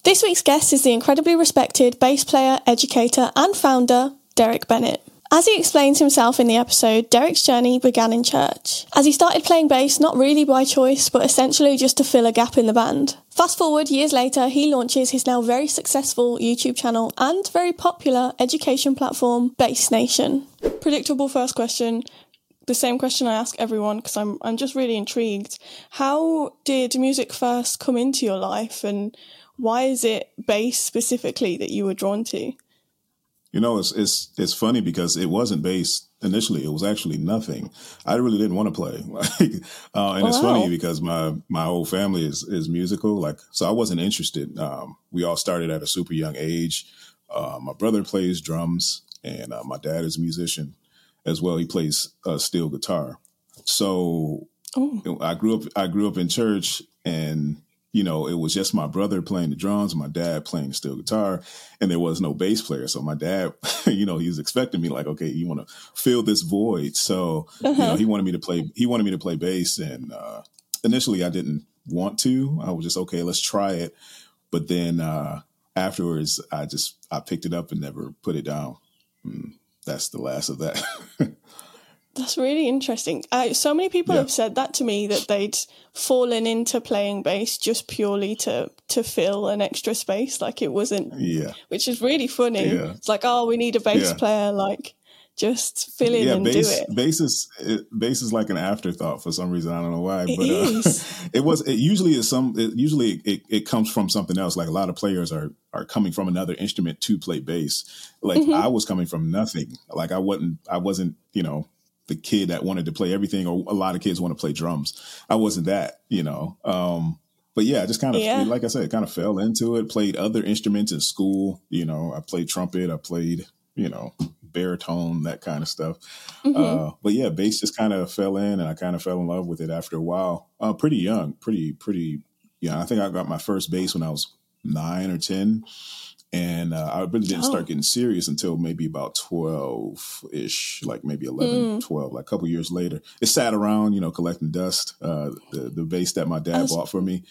This week's guest is the incredibly respected bass player, educator and founder, Derek Bennett. As he explains himself in the episode, Derek's journey began in church, as he started playing bass not really by choice, but essentially just to fill a gap in the band. Fast forward years later, he launches his now very successful YouTube channel and very popular education platform, Bass Nation. Predictable first question, the same question I ask everyone because I'm just really intrigued. How did music first come into your life, and why is it bass specifically that you were drawn to? You know, it's funny because it wasn't bass initially. It was actually nothing. I really didn't want to play. It's funny because my whole family is musical. So I wasn't interested. We all started at a super young age. My brother plays drums, and my dad is a musician as well. He plays steel guitar. So I grew up in church, and you know, it was just my brother playing the drums, my dad playing the steel guitar, and there was no bass player. So my dad, you know, he was expecting me like, okay, you want to fill this void. So, you know, he wanted me to play bass. And initially I didn't want to. I was just, okay, let's try it. But then afterwards, I picked it up and never put it down. That's the last of that. That's really interesting. So many people have said that to me, that they'd fallen into playing bass just purely to fill an extra space. Like it wasn't, which is really funny. Yeah. It's like, oh, we need a bass player, like just fill in and do it. Bass is like an afterthought for some reason. I don't know why, but it usually comes from something else. Like a lot of players are coming from another instrument to play bass. Like I was coming from nothing. Like I wasn't, you know, the kid that wanted to play everything, or a lot of kids want to play drums. I wasn't that, you know. But yeah, I just kind of, like I said, kind of fell into it, played other instruments in school. You know, I played trumpet, I played, you know, baritone, that kind of stuff. But yeah, bass just kind of fell in, and I kind of fell in love with it after a while. Pretty young, pretty young. I think I got my first bass when I was 9 or 10. And I really didn't start getting serious until maybe about 12-ish, like maybe 11, 12, like a couple years later. It sat around, you know, collecting dust, the bass that my dad bought for me.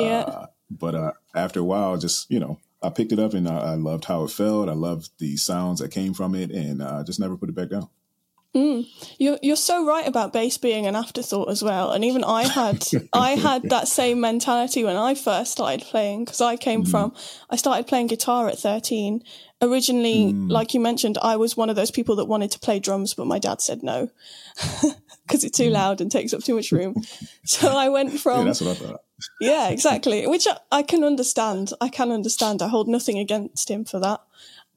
But after a while, just, you know, I picked it up and I loved how it felt. I loved the sounds that came from it, and I just never put it back down. You're so right about bass being an afterthought as well. And even I had that same mentality when I first started playing, because I started playing guitar at 13. Originally, like you mentioned, I was one of those people that wanted to play drums, but my dad said no because it's too loud and takes up too much room. So I went from... Yeah, that's what I thought. Yeah, exactly. Which I can understand. I hold nothing against him for that.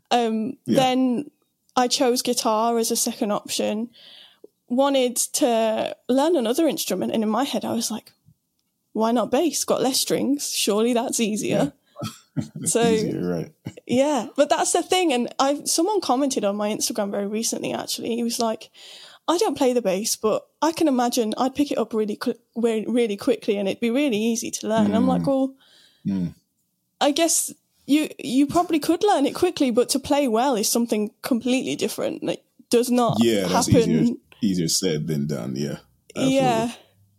Then I chose guitar as a second option, wanted to learn another instrument. And in my head, I was like, why not bass? Got less strings. Surely that's easier. So, easier, right. Yeah, but that's the thing. And someone commented on my Instagram very recently, actually. He was like, I don't play the bass, but I can imagine I'd pick it up really quickly and it'd be really easy to learn. I'm like, well, I guess... You probably could learn it quickly, but to play well is something completely different. It does not happen. That's easier said than done. Yeah. Absolutely. Yeah.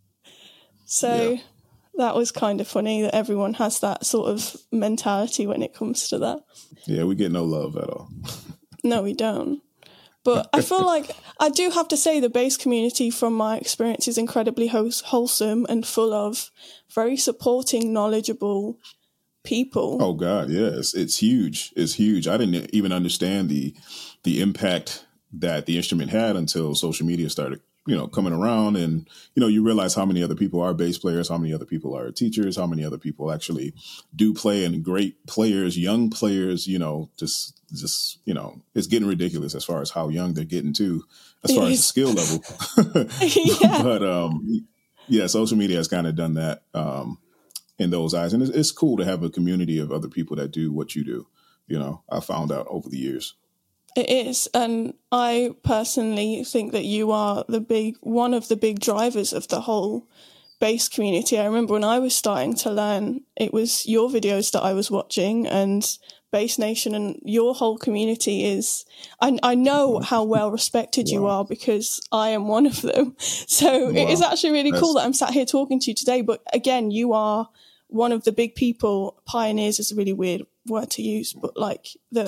So that was kind of funny that everyone has that sort of mentality when it comes to that. Yeah, we get no love at all. No, we don't. But I feel like I do have to say the bass community, from my experience, is incredibly wholesome and full of very supporting, knowledgeable people. Oh God, yes, it's huge. It's huge. I didn't even understand the impact that the instrument had until social media started, you know, coming around, and you know, you realize how many other people are bass players, how many other people are teachers, how many other people actually do play, and great players, young players. You know, just you know, it's getting ridiculous as far as how young they're getting too, as far as the skill level. But social media has kind of done that. In those eyes. And it's cool to have a community of other people that do what you do. You know, I found out over the years. It is. And I personally think that you are one of the big drivers of the whole bass community. I remember when I was starting to learn, it was your videos that I was watching, and Bass Nation and your whole community is, I know how well respected you are because I am one of them. So it is actually really cool that I'm sat here talking to you today. But again, you are one of the big people, pioneers is a really weird word to use, but like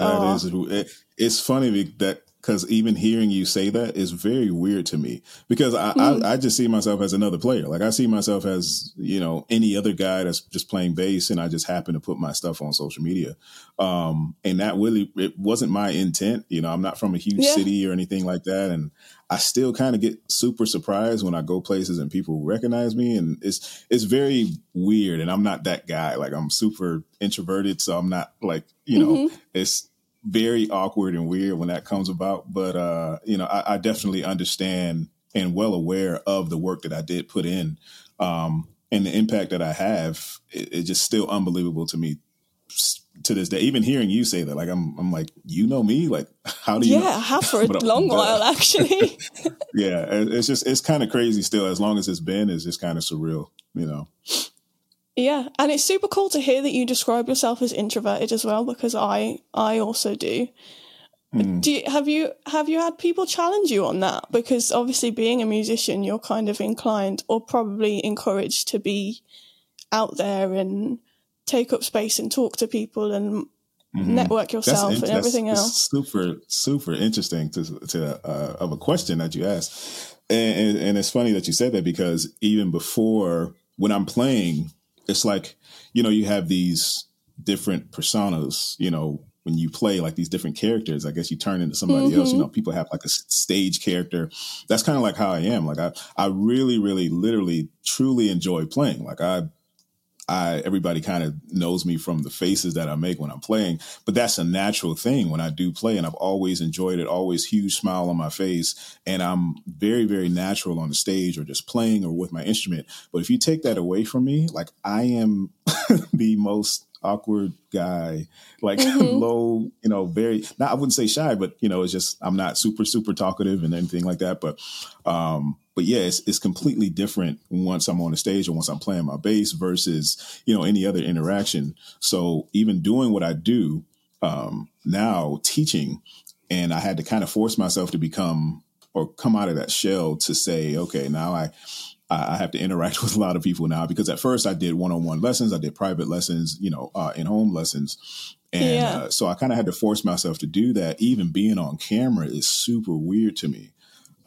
it's funny that because even hearing you say that is very weird to me, because I just see myself as another player. Like I see myself as, you know, any other guy that's just playing bass, and I just happen to put my stuff on social media. And that really, it wasn't my intent. You know, I'm not from a huge city or anything like that. And I still kind of get super surprised when I go places and people recognize me, and it's very weird. And I'm not that guy. Like I'm super introverted, so I'm not like, you know, it's very awkward and weird when that comes about. But, you know, I definitely understand and well aware of the work that I did put in, and the impact that I have. It's just still unbelievable to me to this day. Even hearing you say that, like, I'm like, you know me? Like, how do you know? I have for a long while, actually. Yeah, it's kind of crazy still. As long as it's just kind of surreal, you know? Yeah, and it's super cool to hear that you describe yourself as introverted as well, because I also do. Have you had people challenge you on that? Because obviously being a musician, you're kind of inclined or probably encouraged to be out there and take up space and talk to people and network yourself and everything else. Super, super interesting of a question that you asked. And it's funny that you said that, because even before, when I'm playing, it's like, you know, you have these different personas, you know, when you play like these different characters, I guess you turn into somebody else. You know, people have like a stage character. That's kind of like how I am. Like I really, really, literally, truly enjoy playing. Like everybody kind of knows me from the faces that I make when I'm playing, but that's a natural thing when I do play. And I've always enjoyed it, always huge smile on my face. And I'm very, very natural on the stage or just playing or with my instrument. But if you take that away from me, like I am the most awkward guy, like low, you know, I wouldn't say shy, but you know, it's just, I'm not super, super talkative and anything like that. But yeah, it's completely different once I'm on the stage or once I'm playing my bass versus, you know, any other interaction. So even doing what I do now, teaching, and I had to kind of force myself to become or come out of that shell to say, okay, now I have to interact with a lot of people now, because at first I did one-on-one lessons. I did private lessons, you know, in-home lessons. And so I kind of had to force myself to do that. Even being on camera is super weird to me.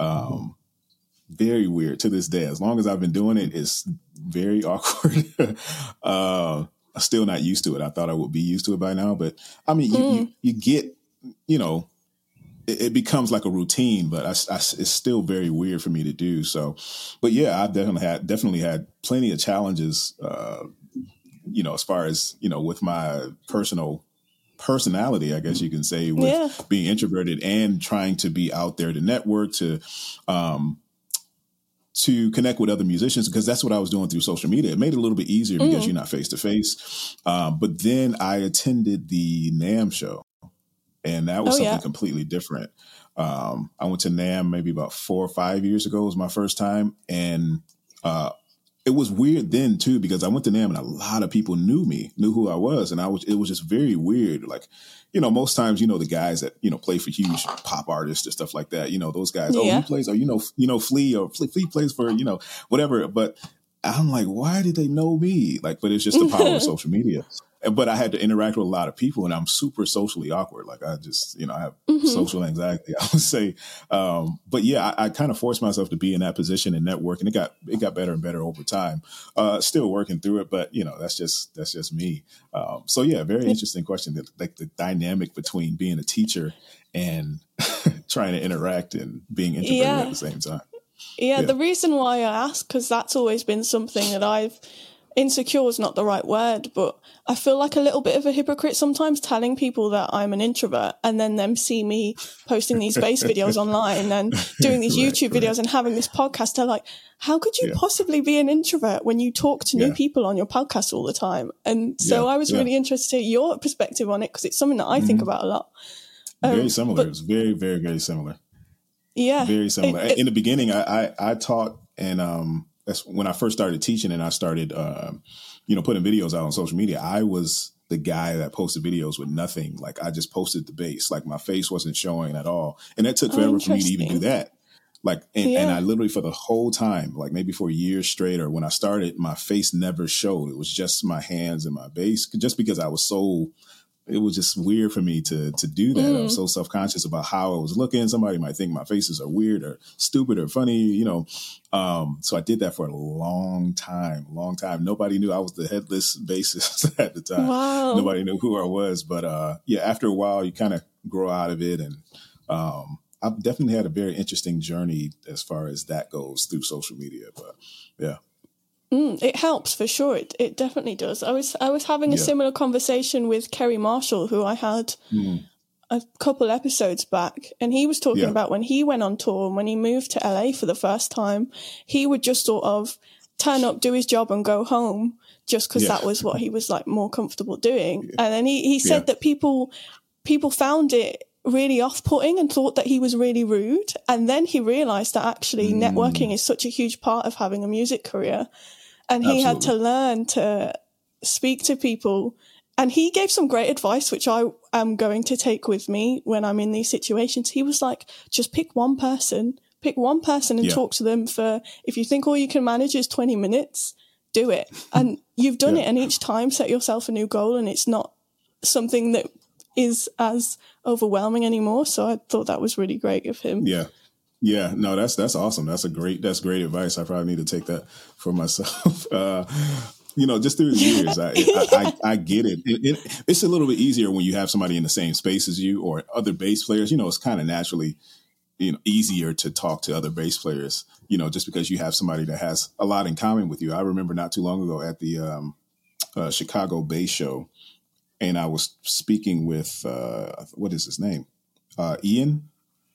Very weird to this day. As long as I've been doing it, it's very awkward. I'm still not used to it. I thought I would be used to it by now. But I mean, you get, you know, it becomes like a routine, but it's still very weird for me to do. So, but yeah, I've definitely had plenty of challenges, you know, as far as, you know, with my personality, I guess you can say, with being introverted and trying to be out there to network, to connect with other musicians, because that's what I was doing through social media. It made it a little bit easier because you're not face to face. But then I attended the NAMM show. And that was something completely different. I went to NAMM maybe about 4 or 5 years ago. It was my first time. And it was weird then, too, because I went to NAMM and a lot of people knew who I was. And it was just very weird. Like, you know, most times, you know, the guys that, you know, play for huge pop artists and stuff like that, you know, those guys, he plays, you know, Flea, or Flea plays for, you know, whatever. But I'm like, why did they know me? Like, but it's just the power of social media. But I had to interact with a lot of people, and I'm super socially awkward. Like I just, you know, I have social anxiety, I would say. But yeah, I kind of forced myself to be in that position and network, and it got better and better over time. Still working through it, but you know, that's just me. So yeah, very interesting question. Like the dynamic between being a teacher and trying to interact and being introverted at the same time. Yeah, the reason why I ask, because that's always been something that insecure is not the right word, but I feel like a little bit of a hypocrite sometimes telling people that I'm an introvert, and then them see me posting these bass videos online and doing these YouTube videos and having this podcast. They're like, how could you possibly be an introvert when you talk to new people on your podcast all the time? And so I was really interested to hear your perspective on it, because it's something that I think about a lot. Very similar. It's very, very, very similar. Yeah. Very similar. In the beginning, I taught, and that's when I first started teaching, and I started, you know, putting videos out on social media. I was the guy that posted videos with nothing. Like I just posted the bass, like my face wasn't showing at all. And that took forever for me to even do that. Like, and I literally for the whole time, like maybe for years straight, or when I started, my face never showed. It was just my hands and my bass, just because I was so, it was just weird for me to do that. I was so self-conscious about how I was looking. Somebody might think my faces are weird or stupid or funny, you know. So I did that for a long time. Nobody knew I was the headless bassist at the time. Wow. Nobody knew who I was. But yeah, after a while, you kind of grow out of it. And I've definitely had a very interesting journey as far as that goes through social media. But yeah. It helps for sure. It definitely does. I was having a similar conversation with Kerry Marshall, who I had a couple episodes back, and he was talking about when he went on tour and when he moved to LA for the first time, he would just sort of turn up, do his job and go home just because that was what he was like more comfortable doing. And then he said that people found it really off-putting and thought that he was really rude. And then he realized that actually networking is such a huge part of having a music career. And he had to learn to speak to people. And he gave some great advice, which I am going to take with me when I'm in these situations. He was like, just pick one person and talk to them for, if you think all you can manage is 20 minutes, do it. And you've done it. And each time set yourself a new goal, and it's not something that is as overwhelming anymore. So I thought that was really great of him. Yeah, no, that's awesome. That's great advice. I probably need to take that for myself. You know, just through the years, I get it. It's a little bit easier when you have somebody in the same space as you or other bass players. You know, it's kind of naturally, you know, easier to talk to other bass players, you know, just because you have somebody that has a lot in common with you. I remember not too long ago at the Chicago Bass Show, and I was speaking with, what is his name? Ian.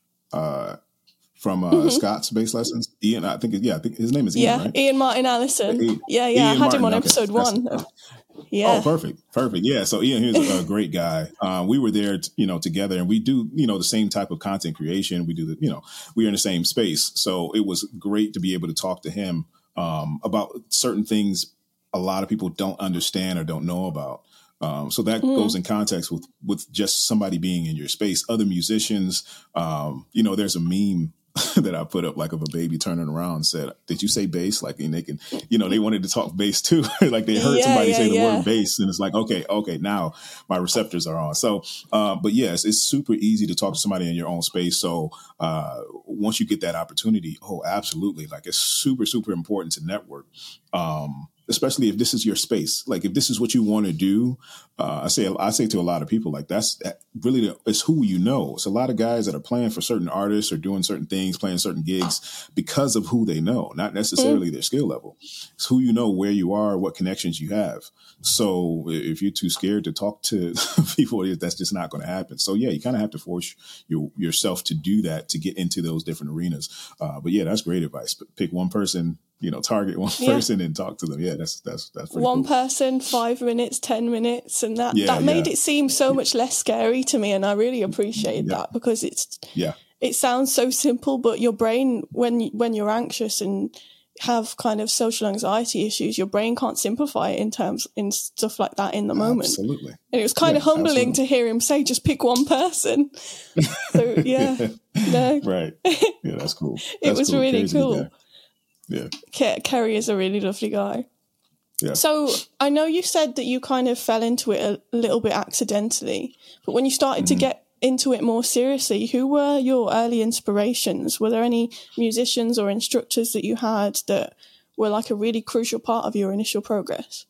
From Scott's Bass Lessons, Ian. I think his name is Ian. Right? Ian Martin Allison. I had him on episode 1. Oh, perfect. Yeah, so Ian, he's a great guy. We were there, together, and we do, the same type of content creation. We do we're in the same space, so it was great to be able to talk to him about certain things a lot of people don't understand or don't know about. So that goes in context with just somebody being in your space. Other musicians, there's a meme that I put up, like, of a baby turning around and said, "Did you say bass?" Like, and they can, they wanted to talk bass too. Like they heard somebody say the word bass, and it's like, okay, now my receptors are on. So, but yes, it's super easy to talk to somebody in your own space. So once you get that opportunity, absolutely. Like, it's super, super important to network. Especially if this is your space. Like, if this is what you want to do, I say to a lot of people, like, that really is who you know. It's a lot of guys that are playing for certain artists or doing certain things, playing certain gigs because of who they know, not necessarily their skill level. It's who you know, where you are, what connections you have. So if you're too scared to talk to people, that's just not going to happen. So yeah, you kind of have to force yourself to do that to get into those different arenas. But yeah, that's great advice. Pick one person, target one person and talk to them. Yeah, that's pretty one cool. person, 5 minutes, 10 minutes, and that made it seem so much less scary to me, and I really appreciate that, because it sounds so simple, but your brain, when you're anxious and have kind of social anxiety issues, your brain can't simplify it in stuff like that in the moment. Absolutely. And it was kind of humbling to hear him say, just pick one person. So Right. Yeah, that's cool. It was really cool. Yeah. Kerry is a really lovely guy. Yeah. So I know you said that you kind of fell into it a little bit accidentally, but when you started to get into it more seriously, who were your early inspirations? Were there any musicians or instructors that you had that were like a really crucial part of your initial progress?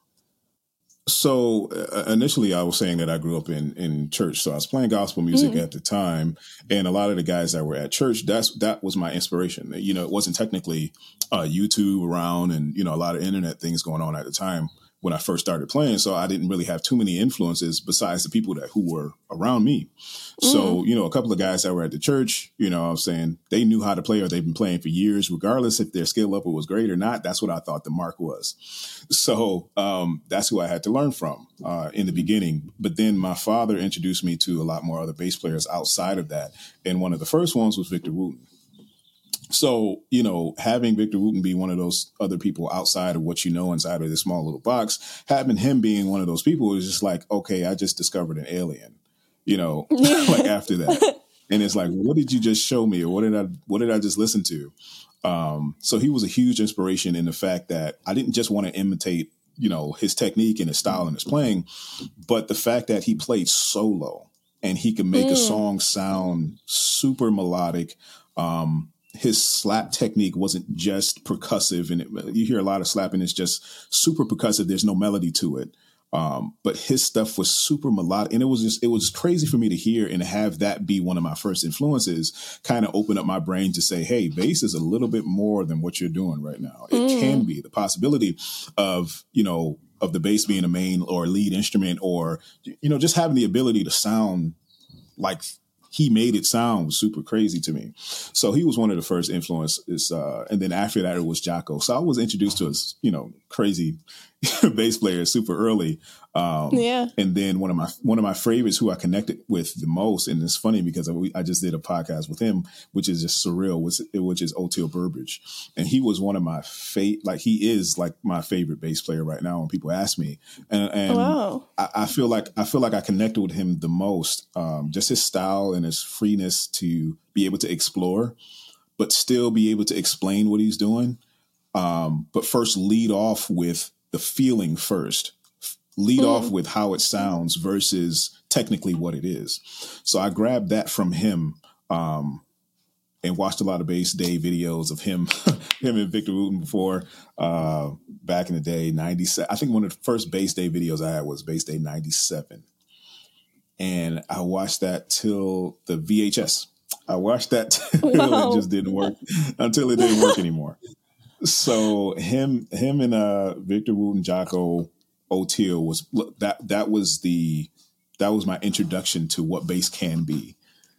So initially, I was saying that I grew up in church. So I was playing gospel music at the time, and a lot of the guys that were at church, that was my inspiration. It wasn't technically YouTube around, and a lot of internet things going on at the time when I first started playing. So I didn't really have too many influences besides the people who were around me. So, a couple of guys that were at the church, I'm saying, they knew how to play, or they've been playing for years, regardless if their skill level was great or not. That's what I thought the mark was. So that's who I had to learn from in the beginning. But then my father introduced me to a lot more other bass players outside of that. And one of the first ones was Victor Wooten. So, having Victor Wooten be one of those other people outside of what inside of this small little box, having him being one of those people is just like, okay, I just discovered an alien, like after that. And it's like, what did you just show me? Or what did I just listen to? So he was a huge inspiration in the fact that I didn't just want to imitate, his technique and his style and his playing, but the fact that he played solo and he could make a song sound super melodic. His slap technique wasn't just percussive, and you hear a lot of slapping. It's just super percussive. There's no melody to it. But his stuff was super melodic, and it was crazy for me to hear and have that be one of my first influences, kind of open up my brain to say, hey, bass is a little bit more than what you're doing right now. It can be the possibility of the bass being a main or lead instrument, or, just having the ability to sound like he made it sound was super crazy to me. So he was one of the first influences. And then after that, it was Jaco. So I was introduced to his, crazy bass players super early. And then one of my favorites who I connected with the most, and it's funny because I just did a podcast with him, which is just surreal, which is Oteil Burbridge. And he was one of my he is like my favorite bass player right now when people ask me. And wow. I feel like I connected with him the most. Just his style and his freeness to be able to explore, but still be able to explain what he's doing. But first lead off with the feeling first. Lead off with how it sounds versus technically what it is. So I grabbed that from him and watched a lot of Bass Day videos of him and Victor Wooten before back in the day, 97. I think one of the first Bass Day videos I had was Bass Day 97. And I watched that till the VHS. I watched that till it just didn't work, until it didn't work anymore. So him and Victor Wooten, Jaco, Oteil that was my introduction to what bass can be.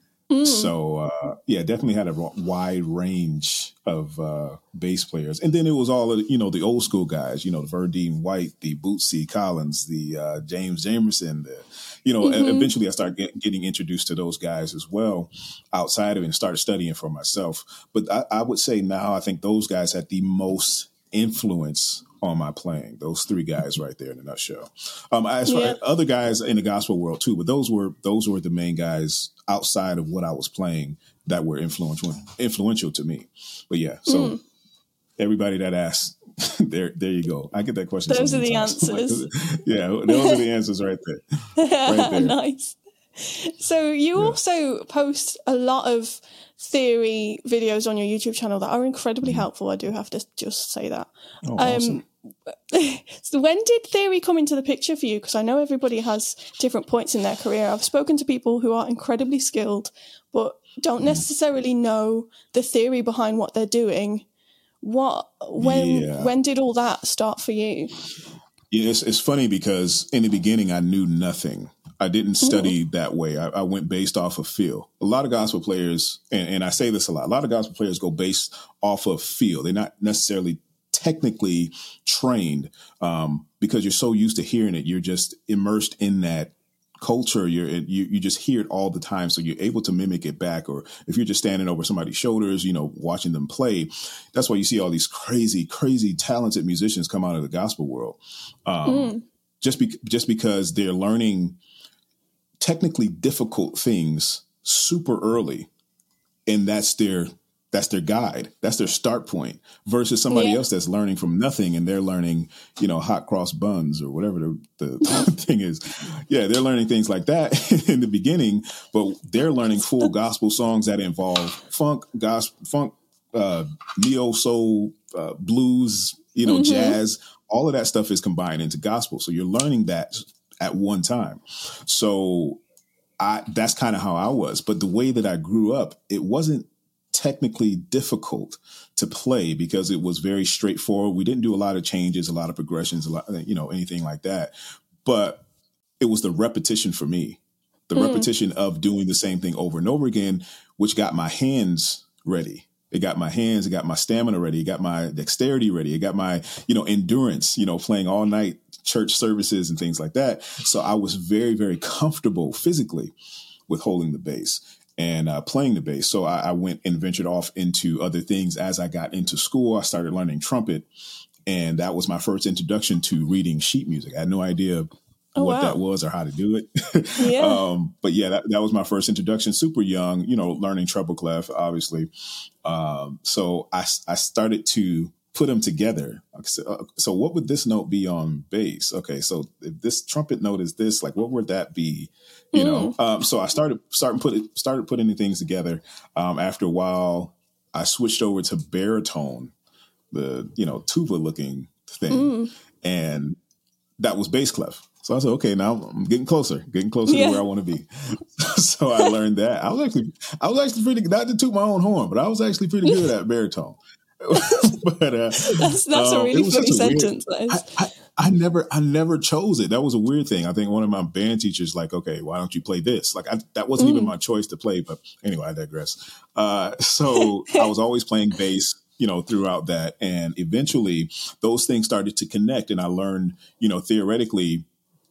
So definitely had a wide range of bass players, and then it was all of the old school guys, the Verdine White, the Bootsy Collins, the James Jamerson, eventually I started getting introduced to those guys as well outside of it and started studying for myself. But I would say now I think those guys had the most influence on my playing. Those three guys right there in a nutshell. As far as other guys in the gospel world too, but those were the main guys outside of what I was playing that were influential to me. But so everybody that asks, there you go. I get that question. Those are the answers. Those are the answers right there. Right there. Nice. So you also post a lot of theory videos on your YouTube channel that are incredibly helpful. I do have to just say that. Oh, awesome. So when did theory come into the picture for you? Because I know everybody has different points in their career. I've spoken to people who are incredibly skilled, but don't necessarily know the theory behind what they're doing. When did all that start for you? Yeah, it's funny because in the beginning I knew nothing. I didn't study that way. I went based off of feel. A lot of gospel players, and I say this a lot of gospel players go based off of feel. They're not necessarily technically trained because you're so used to hearing it. You're just immersed in that culture. You just hear it all the time. So you're able to mimic it back. Or if you're just standing over somebody's shoulders, watching them play, that's why you see all these crazy, crazy talented musicians come out of the gospel world. Just because they're learning technically difficult things super early, and that's their guide, that's their start point, versus somebody else that's learning from nothing and they're learning hot cross buns or whatever the thing is. They're learning things like that in the beginning, but they're learning full gospel songs that involve funk, neo soul, blues, jazz. All of that stuff is combined into gospel, so you're learning that at one time. So that's kind of how I was. But the way that I grew up, it wasn't technically difficult to play because it was very straightforward. We didn't do a lot of changes, a lot of progressions, anything like that. But it was the repetition for me, the repetition of doing the same thing over and over again, which got my hands ready. It got my hands, it got my stamina ready, it got my dexterity ready, it got my, endurance, playing all night church services and things like that. So I was very, very comfortable physically with holding the bass and playing the bass. So I went and ventured off into other things. As I got into school, I started learning trumpet. And that was my first introduction to reading sheet music. I had no idea what that was or how to do it. Yeah. But yeah, that was my first introduction, super young, learning treble clef, obviously. So I started to put them together. So what would this note be on bass? Okay, so if this trumpet note is this, like, what would that be? So I started putting things together. After a while, I switched over to baritone, the tuba looking thing, and that was bass clef. So I said, okay, now I'm getting closer to where I want to be. So I learned that. I was actually pretty, not to toot my own horn, but I was actually pretty good at baritone. But that's a really funny sentence. I never chose it. That was a weird thing. I think one of my band teachers, like, okay, why don't you play this? Like, that wasn't even my choice to play. But anyway, I digress. So I was always playing bass, throughout that, and eventually those things started to connect, and I learned, theoretically,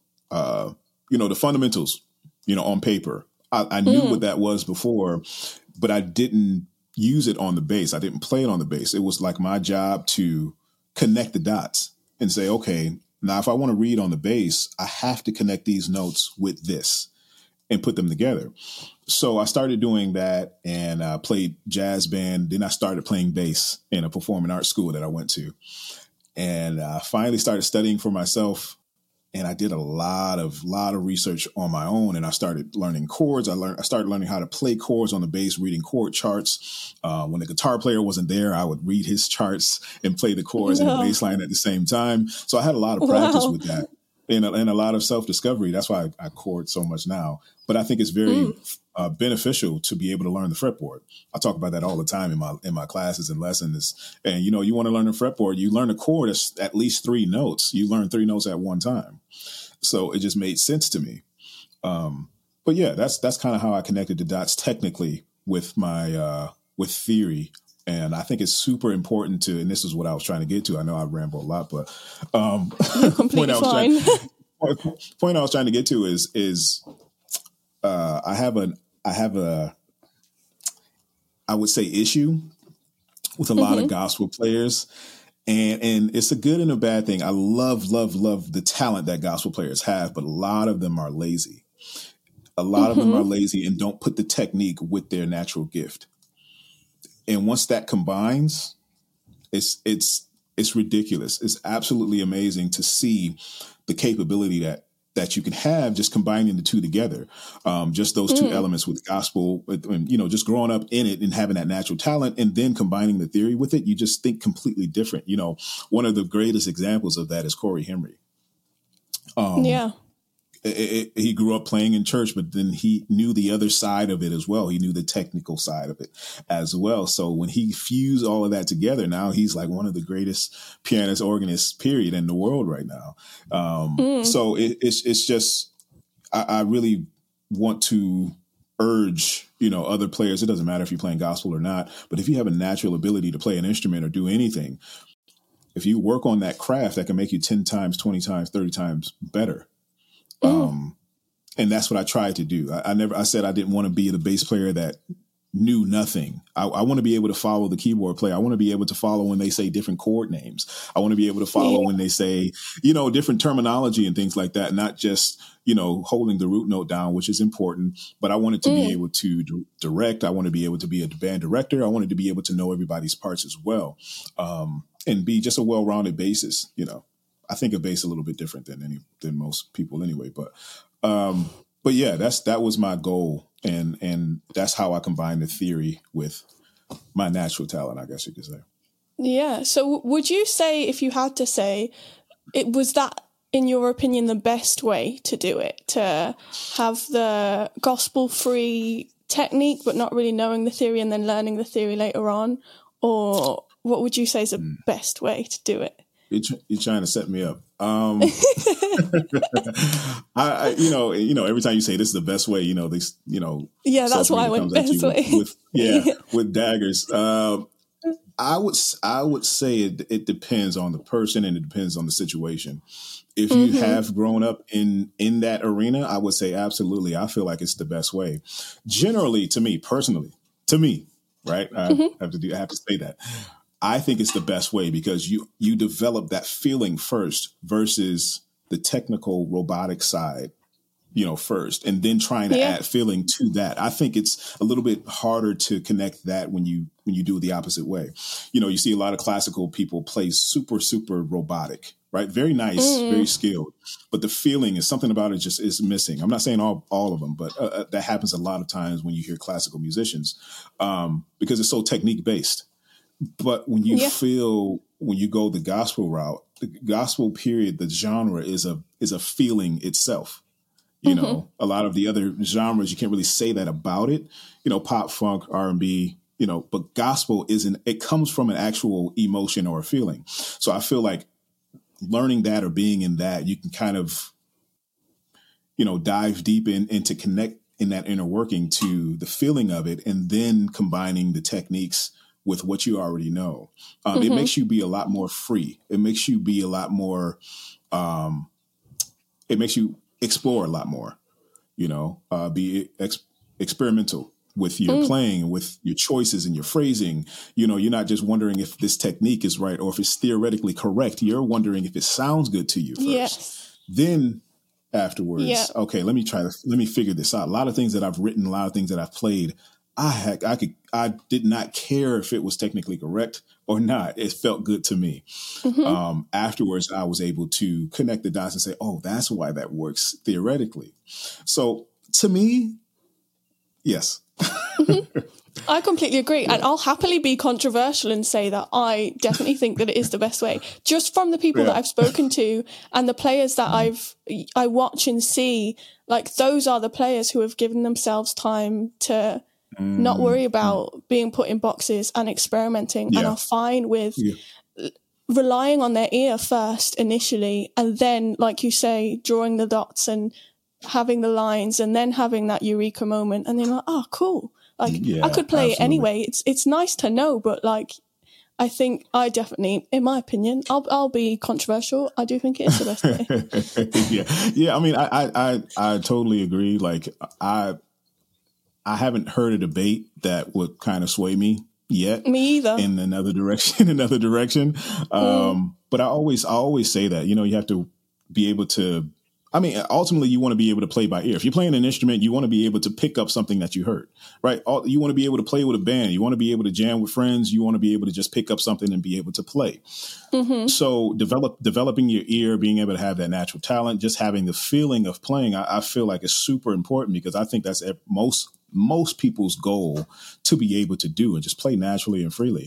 the fundamentals, on paper. I knew what that was before, but I didn't use it on the bass. I didn't play it on the bass. It was like my job to connect the dots and say, okay, now if I want to read on the bass, I have to connect these notes with this and put them together. So I started doing that and played jazz band. Then I started playing bass in a performing arts school that I went to, and finally started studying for myself. And I did a lot of research on my own, and I started learning chords. I started learning how to play chords on the bass, reading chord charts. When the guitar player wasn't there, I would read his charts and play the chords and the bass line at the same time. So I had a lot of practice with that and a lot of self-discovery. That's why I chord so much now. But I think it's very beneficial to be able to learn the fretboard. I talk about that all the time in my classes and lessons. And, you want to learn the fretboard, you learn a chord that's at least 3 notes. You learn 3 notes at one time. So it just made sense to me. But yeah, that's kind of how I connected the dots technically with my with theory. And I think it's super important to, and this is what I was trying to get to. I know I ramble a lot, but you're completely fine. Point I was trying to get to is I have a I would say issue with a lot of gospel players. And it's a good and a bad thing. I love the talent that gospel players have, but a lot of them are lazy. A lot of them are lazy and don't put the technique with their natural gift. And once that combines, it's ridiculous. It's absolutely amazing to see the capability that you can have just combining the two together. Just those two elements with gospel, just growing up in it and having that natural talent and then combining the theory with it, you just think completely different. One of the greatest examples of that is Corey Henry. He grew up playing in church, but then he knew the other side of it as well. He knew the technical side of it as well. So when he fused all of that together, now he's like one of the greatest pianist organists, period, in the world right now. So it's just, I really want to urge, other players. It doesn't matter if you're playing gospel or not, but if you have a natural ability to play an instrument or do anything, if you work on that craft, that can make you 10 times, 20 times, 30 times better. And that's what I tried to do. I said I didn't want to be the bass player that knew nothing. I want to be able to follow the keyboard player. I want to be able to follow when they say different chord names. I want to be able to follow when they say, different terminology and things like that, not just, holding the root note down, which is important, but I wanted to be able to direct. I want to be able to be a band director. I wanted to be able to know everybody's parts as well. And be just a well-rounded bassist, I think of bass a little bit different than most people anyway, but yeah, that was my goal. And that's how I combine the theory with my natural talent, I guess you could say. Yeah. So would you say, if you had to say, was that, in your opinion, the best way to do it, to have the gospel-free technique, but not really knowing the theory and then learning the theory later on? Or what would you say is the best way to do it? You're trying to set me up. I every time you say this is the best way, these, that's why I went best way. With daggers. I would say it depends on the person and it depends on the situation. If you have grown up in that arena, I would say absolutely. I feel like it's the best way. Generally, to me, right? I have to say that. I think it's the best way because you develop that feeling first versus the technical robotic side, first, and then trying to add feeling to that. I think it's a little bit harder to connect that when you do it the opposite way. You see a lot of classical people play super, super robotic, right? Very nice, very skilled, but the feeling is something about it just is missing. I'm not saying all of them, but that happens a lot of times when you hear classical musicians, because it's so technique based. But when you when you go the gospel route, the gospel period, the genre is a feeling itself. A lot of the other genres, you can't really say that about it, pop, funk, R&B, but gospel it comes from an actual emotion or a feeling. So I feel like learning that or being in that, you can kind of, dive deep into connect in that inner working to the feeling of it, and then combining the techniques with what you already know. It makes you be a lot more free. It makes you be a lot more, it makes you explore a lot more, be experimental with your playing, with your choices and your phrasing. You're not just wondering if this technique is right or if it's theoretically correct. You're wondering if it sounds good to you first. Yes. Then afterwards, okay, let me figure this out. A lot of things that I've written, a lot of things that I've played, I did not care if it was technically correct or not. It felt good to me. Afterwards, I was able to connect the dots and say, oh, that's why that works theoretically. So to me, yes. I completely agree. And I'll happily be controversial and say that I definitely think that it is the best way. Just from the people that I've spoken to and the players that I watch and see, like those are the players who have given themselves time to not worry about being put in boxes and experimenting and are fine with relying on their ear first initially, and then, like you say, drawing the dots and having the lines and then having that eureka moment, and then like, oh, cool. Like I could play it anyway. It's nice to know, but like I think I definitely, in my opinion, I'll be controversial. I do think it is the best way. Yeah. I mean, I totally agree. Like I haven't heard a debate that would kind of sway me yet. Me either. In another direction. But I always say that, you have to be able to, ultimately you want to be able to play by ear. If you're playing an instrument, you want to be able to pick up something that you heard, right? You want to be able to play with a band. You want to be able to jam with friends. You want to be able to just pick up something and be able to play. So developing your ear, being able to have that natural talent, just having the feeling of playing, I feel like is super important, because I think that's most people's goal to be able to do and just play naturally and freely.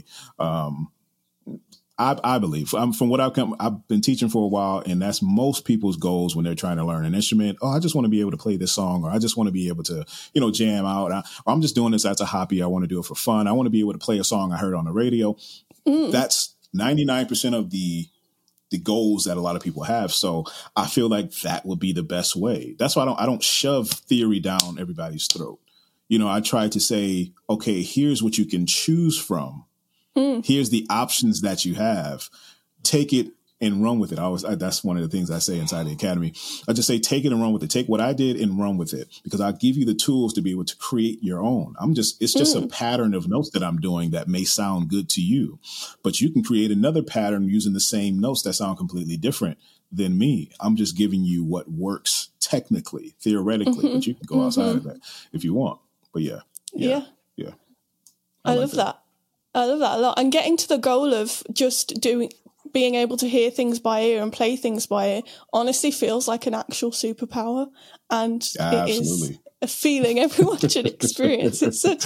I believe from what I've been teaching for a while, and that's most people's goals when they're trying to learn an instrument. Oh, I just want to be able to play this song, or I just want to be able to, jam out. Or I'm just doing this as a hobby. I want to do it for fun. I want to be able to play a song I heard on the radio. That's 99% of the goals that a lot of people have. So I feel like that would be the best way. That's why I don't shove theory down everybody's throat. I try to say, okay, here's what you can choose from. Here's the options that you have. Take it and run with it. That's one of the things I say inside the academy. I just say, take it and run with it. Take what I did and run with it, because I'll give you the tools to be able to create your own. It's just a pattern of notes that I'm doing that may sound good to you, but you can create another pattern using the same notes that sound completely different than me. I'm just giving you what works technically, theoretically, but you can go outside of that if you want. But yeah. I love that. I love that a lot. And getting to the goal of just being able to hear things by ear and play things by ear honestly feels like an actual superpower. And it is a feeling everyone should experience. It's such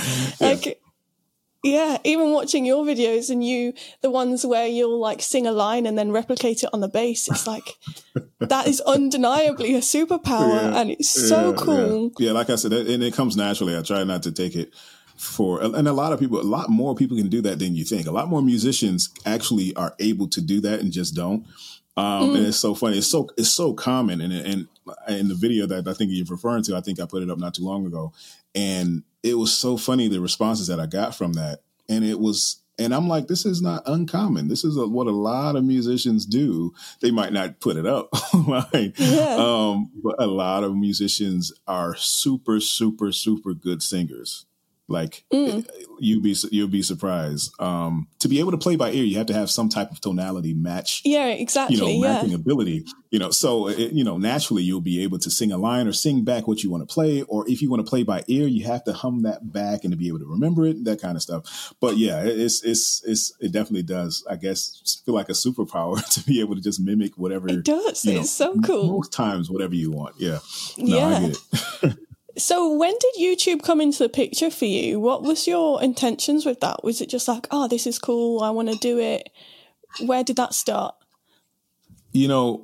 even watching your videos and the ones where you'll like sing a line and then replicate it on the bass, it's like, that is undeniably a superpower and it's so cool. Yeah, like I said, and it comes naturally. I try not to take it and a lot more people can do that than you think. A lot more musicians actually are able to do that and just don't. And it's so funny. It's so common. And in the video that I think you're referring to, I think I put it up not too long ago, and it was so funny, the responses that I got from that. And I'm like, this is not uncommon. This is what a lot of musicians do. They might not put it up, right? But a lot of musicians are super, super, super good singers. Like you'll be surprised. To be able to play by ear, you have to have some type of tonality match. Yeah, exactly. Matching ability. So naturally you'll be able to sing a line or sing back what you want to play. Or if you want to play by ear, you have to hum that back and to be able to remember it, that kind of stuff. But yeah, it definitely does, I guess, feel like a superpower to be able to just mimic whatever. It does. It's so cool. Most times, whatever you want. Yeah. No, I get it. So when did YouTube come into the picture for you? What was your intentions with that? Was it just like, oh, this is cool, I want to do it? Where did that start? We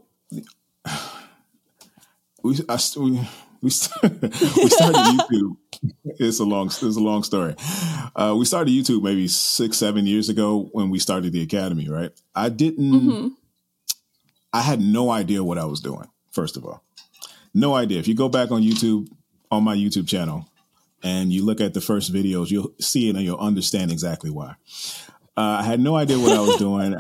started YouTube. It's a long story. We started YouTube maybe 6-7 years ago when we started the Academy, right? I had no idea what I was doing, first of all. No idea. If you go back on YouTube, on my YouTube channel, and you look at the first videos, you'll see it and you'll understand exactly why. I had no idea what I was doing.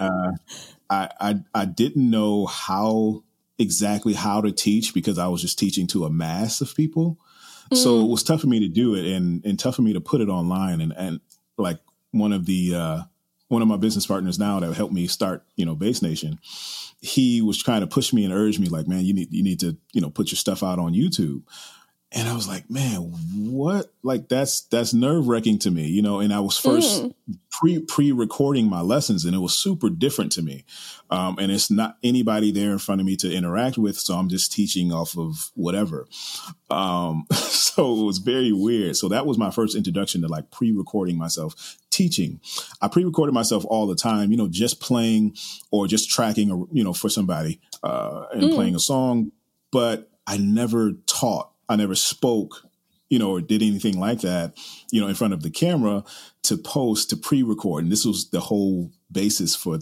I didn't know exactly how to teach because I was just teaching to a mass of people. So it was tough for me to do it and tough for me to put it online. And like one of my business partners now that helped me start, Base Nation, he was trying to push me and urge me like, man, you need to, put your stuff out on YouTube. And I was like, man, what? Like, that's nerve-wracking to me, and I was first pre-recording my lessons, and it was super different to me. And it's not anybody there in front of me to interact with, so I'm just teaching off of whatever. So it was very weird. So that was my first introduction to like pre-recording myself teaching. I pre-recorded myself all the time, just playing or just tracking, for somebody and playing a song, but I never taught. I never spoke, or did anything like that, in front of the camera to post, to pre-record. And this was the whole basis for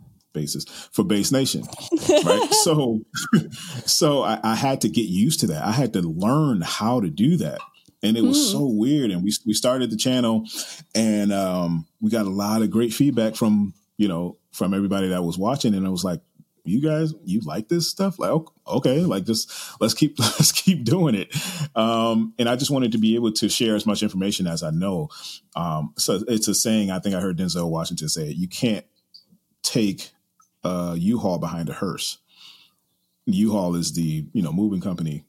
Base Nation, right? So I had to get used to that. I had to learn how to do that. And it was so weird. And we started the channel and we got a lot of great feedback from everybody that was watching. And I was like, you guys, you like this stuff? Like, okay, like just let's keep doing it. And I just wanted to be able to share as much information as I know. So it's a saying, I think I heard Denzel Washington say it, you can't take a U-Haul behind a hearse. U-Haul is the, moving company.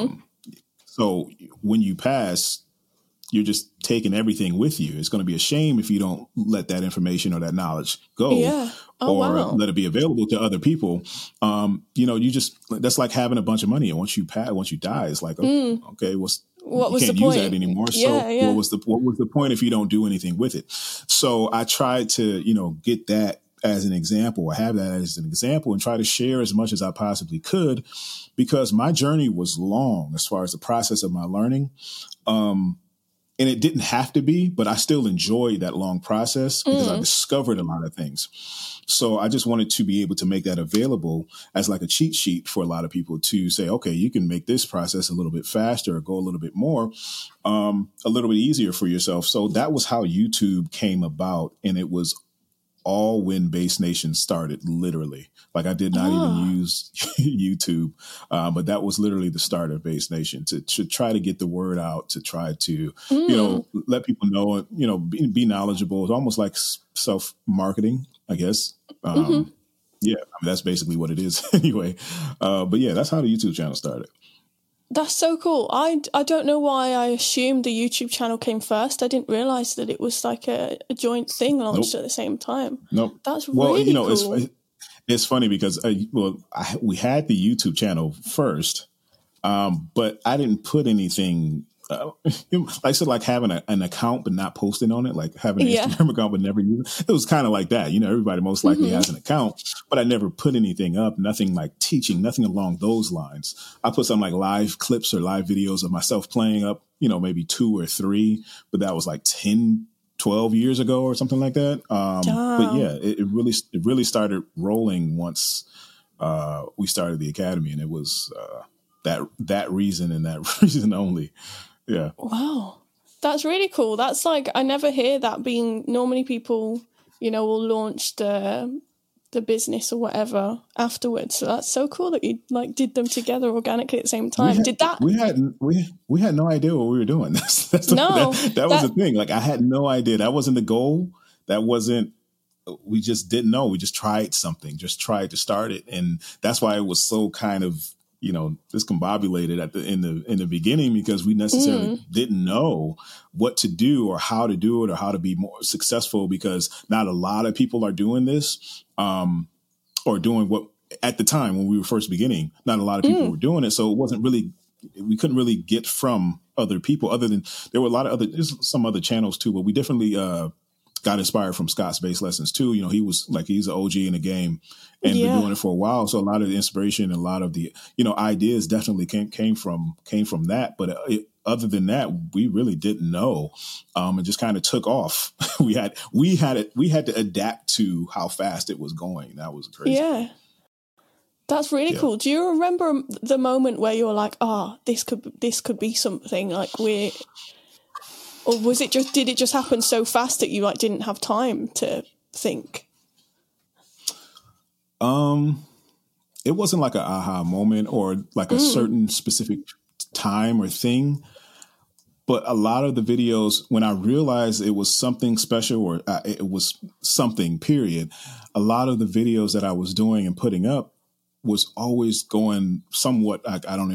So when you pass, you're just taking everything with you. It's going to be a shame if you don't let that information or that knowledge go. Yeah. Let it be available to other people. That's like having a bunch of money. And once you die, it's like, okay, what was the point? You can't use that anymore. So what was the point if you don't do anything with it? So I tried to, get that as an example. I have that as an example and try to share as much as I possibly could because my journey was long as far as the process of my learning. And it didn't have to be, but I still enjoyed that long process because I discovered a lot of things. So I just wanted to be able to make that available as like a cheat sheet for a lot of people to say, okay, you can make this process a little bit faster or go a little bit more, a little bit easier for yourself. So that was how YouTube came about. And it was all when Base Nation started, literally. Like I did not even use YouTube, but that was literally the start of Base Nation to try to get the word out, to try to, let people know, be knowledgeable. It's almost like self-marketing, I guess. Yeah, I mean, that's basically what it is anyway. But yeah, that's how the YouTube channel started. That's so cool. I don't know why I assumed the YouTube channel came first. I didn't realize that it was like a joint thing launched at the same time. Nope. That's really cool. It's funny because, we had the YouTube channel first, but I didn't put anything, like having an account but not posting on it, like having an Instagram account but never using it. It was kind of like that. Everybody most likely has an account, but I never put anything up, nothing like teaching, nothing along those lines. I put some like live clips or live videos of myself playing up, maybe 2 or 3, but that was like 10, 12 years ago or something like that. But yeah, it really started rolling once we started the Academy, and it was that reason and that reason only. Yeah. Wow. That's really cool. That's like, I never hear that being, normally people, will launch the the business or whatever afterwards. So that's so cool that you like did them together organically at the same time. We had no idea what we were doing. That was the thing. Like I had no idea. That wasn't the goal. We just didn't know. We just tried something, just tried to start it. And that's why it was so kind of, discombobulated in the beginning, because we necessarily didn't know what to do or how to do it or how to be more successful, because not a lot of people are doing this, or doing what at the time when we were first beginning, not a lot of people were doing it. So it wasn't really, we couldn't really get from other people other than there were there's some other channels too, but we definitely, got inspired from Scott's Bass Lessons too. He's an OG in the game and been doing it for a while. So a lot of the inspiration and a lot of the, ideas definitely came from that. But other than that, we really didn't know. It just kind of took off. we had to adapt to how fast it was going. That was crazy. Yeah. That's really cool. Do you remember the moment where you were like, this could be something, like or did it just happen so fast that you like didn't have time to think? It wasn't like an aha moment or like a certain specific time or thing, but a lot of the videos, when I realized it was something special or it was something, period, a lot of the videos that I was doing and putting up was always going somewhat, I don't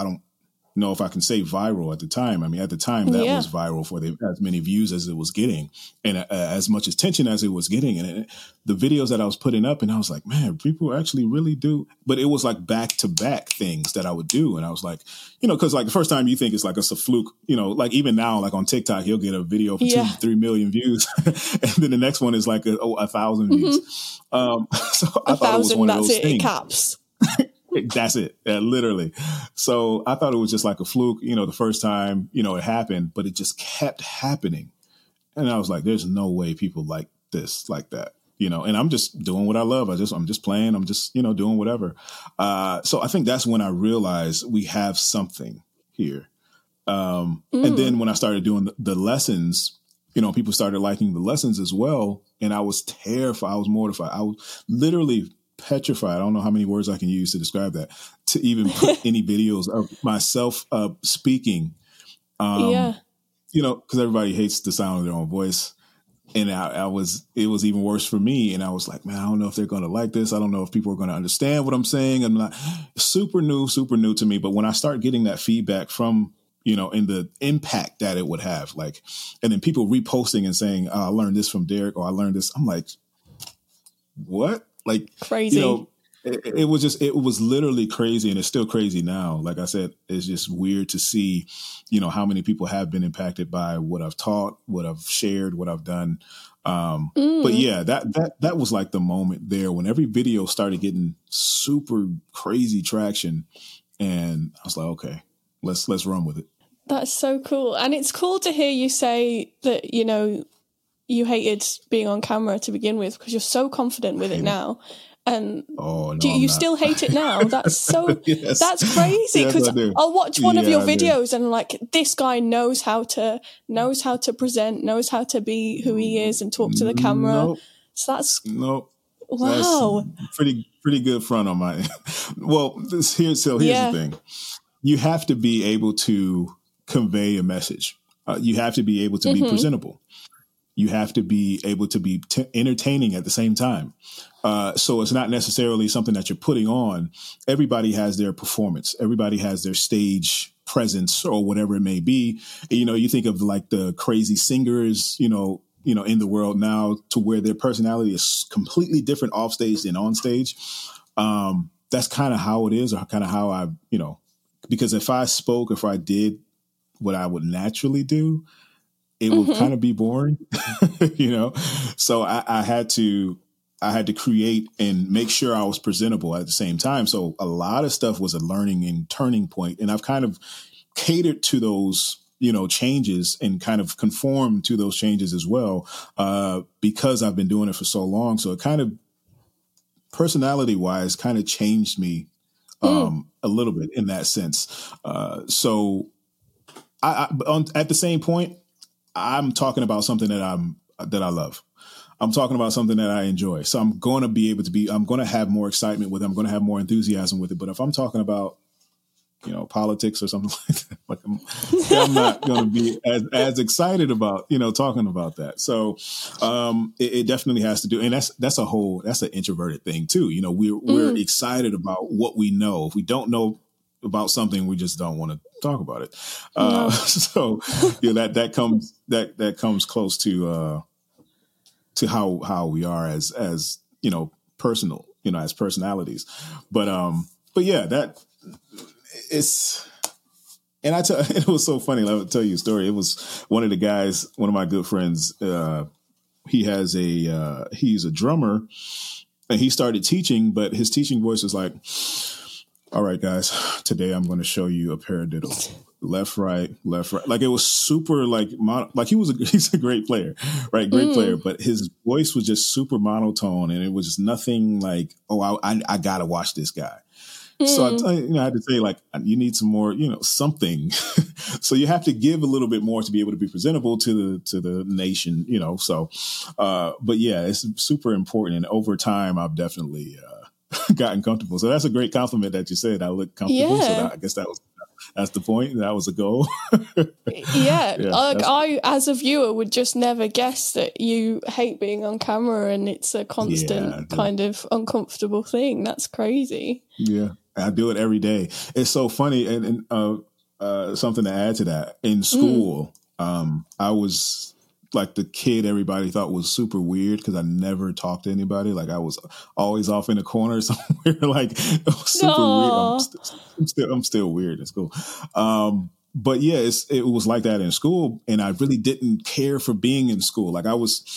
know if I can say viral at the time. I mean, at the time that was viral for as many views as it was getting and as much attention as it was getting. And the videos that I was putting up, and I was like, man, people actually really do. But it was like back to back things that I would do. And I was like, cause like the first time you think it's like it's a fluke, like even now, like on TikTok, he'll get a video for 2-3 million views. And then the next one is like 1,000 views. So I thought it was one of those things. It caps. That's it. Literally. So I thought it was just like a fluke, the first time, it happened, but it just kept happening. And I was like, there's no way people like this, like that, and I'm just doing what I love. I'm just playing. I'm just, doing whatever. So I think that's when I realized we have something here. And then when I started doing the lessons, people started liking the lessons as well. And I was terrified. I was mortified. I was literally petrified. I don't know how many words I can use to describe that, to even put any videos of myself speaking, because everybody hates the sound of their own voice. And it was even worse for me. And I was like, man, I don't know if they're going to like this. I don't know if people are going to understand what I'm saying. I'm not super new to me. But when I start getting that feedback from, and the impact that it would have, like, and then people reposting and saying, I learned this from Derek, or I learned this. I'm like, what? Like crazy. It was literally crazy, and it's still crazy now. Like I said, it's just weird to see, how many people have been impacted by what I've taught, what I've shared, what I've done. But yeah, that was like the moment there when every video started getting super crazy traction, and I was like, okay, let's run with it. That's so cool. And it's cool to hear you say that, you hated being on camera to begin with, because you're so confident with it now. And do you still hate it now? That's so, yes. That's crazy. Because I'll watch one of your videos and like, this guy knows how to present, knows how to be who he is and talk to the camera. Nope. So that's, nope. Wow. That's pretty good front on my, well, here's the thing. You have to be able to convey a message. You have to be able to be presentable. You have to be able to be entertaining at the same time. So it's not necessarily something that you're putting on. Everybody has their performance. Everybody has their stage presence or whatever it may be. You think of like the crazy singers, in the world now, to where their personality is completely different off stage than on stage. That's kind of how it is, or kind of how I, because if I did what I would naturally do, it would kind of be boring, So I had to create and make sure I was presentable at the same time. So a lot of stuff was a learning and turning point, and I've kind of catered to those, changes and kind of conformed to those changes as well, because I've been doing it for so long. So it kind of personality wise kind of changed me a little bit in that sense. So at the same point, I'm talking about something that I love. I'm talking about something that I enjoy. So I'm going to be able to I'm going to have more excitement with it. I'm going to have more enthusiasm with it. But if I'm talking about, politics or something like that, I'm not going to be as excited about, talking about that. So it definitely has to do. And that's an introverted thing too. We're excited about what we know. If we don't know about something, we just don't want to talk about it. No. So that comes close to how we are as personal, as personalities. But yeah, that it's, and it was so funny. I'll tell you a story. It was one of the guys, one of my good friends. He's a drummer, and he started teaching, but his teaching voice is like, all right, guys, today I'm going to show you a paradiddle. Left, right. Like it was super he's a great player, right? Great player. But his voice was just super monotone, and it was just nothing like, oh, I got to watch this guy. So I had to say, like, you need some more, something. So you have to give a little bit more to be able to be presentable to the nation, So, but yeah, it's super important. And over time, I've definitely gotten comfortable. So that's a great compliment that you said. I look comfortable. Yeah. So I guess that's the point. That was a goal. Yeah. I, as a viewer, would just never guess that you hate being on camera and it's a constant kind of uncomfortable thing. That's crazy. Yeah. I do it every day. It's so funny. And something to add to that, in school, I was like the kid everybody thought was super weird because I never talked to anybody. Like I was always off in a corner somewhere. Like it was super weird. I'm still weird in school. But yeah, it was like that in school, and I really didn't care for being in school. Like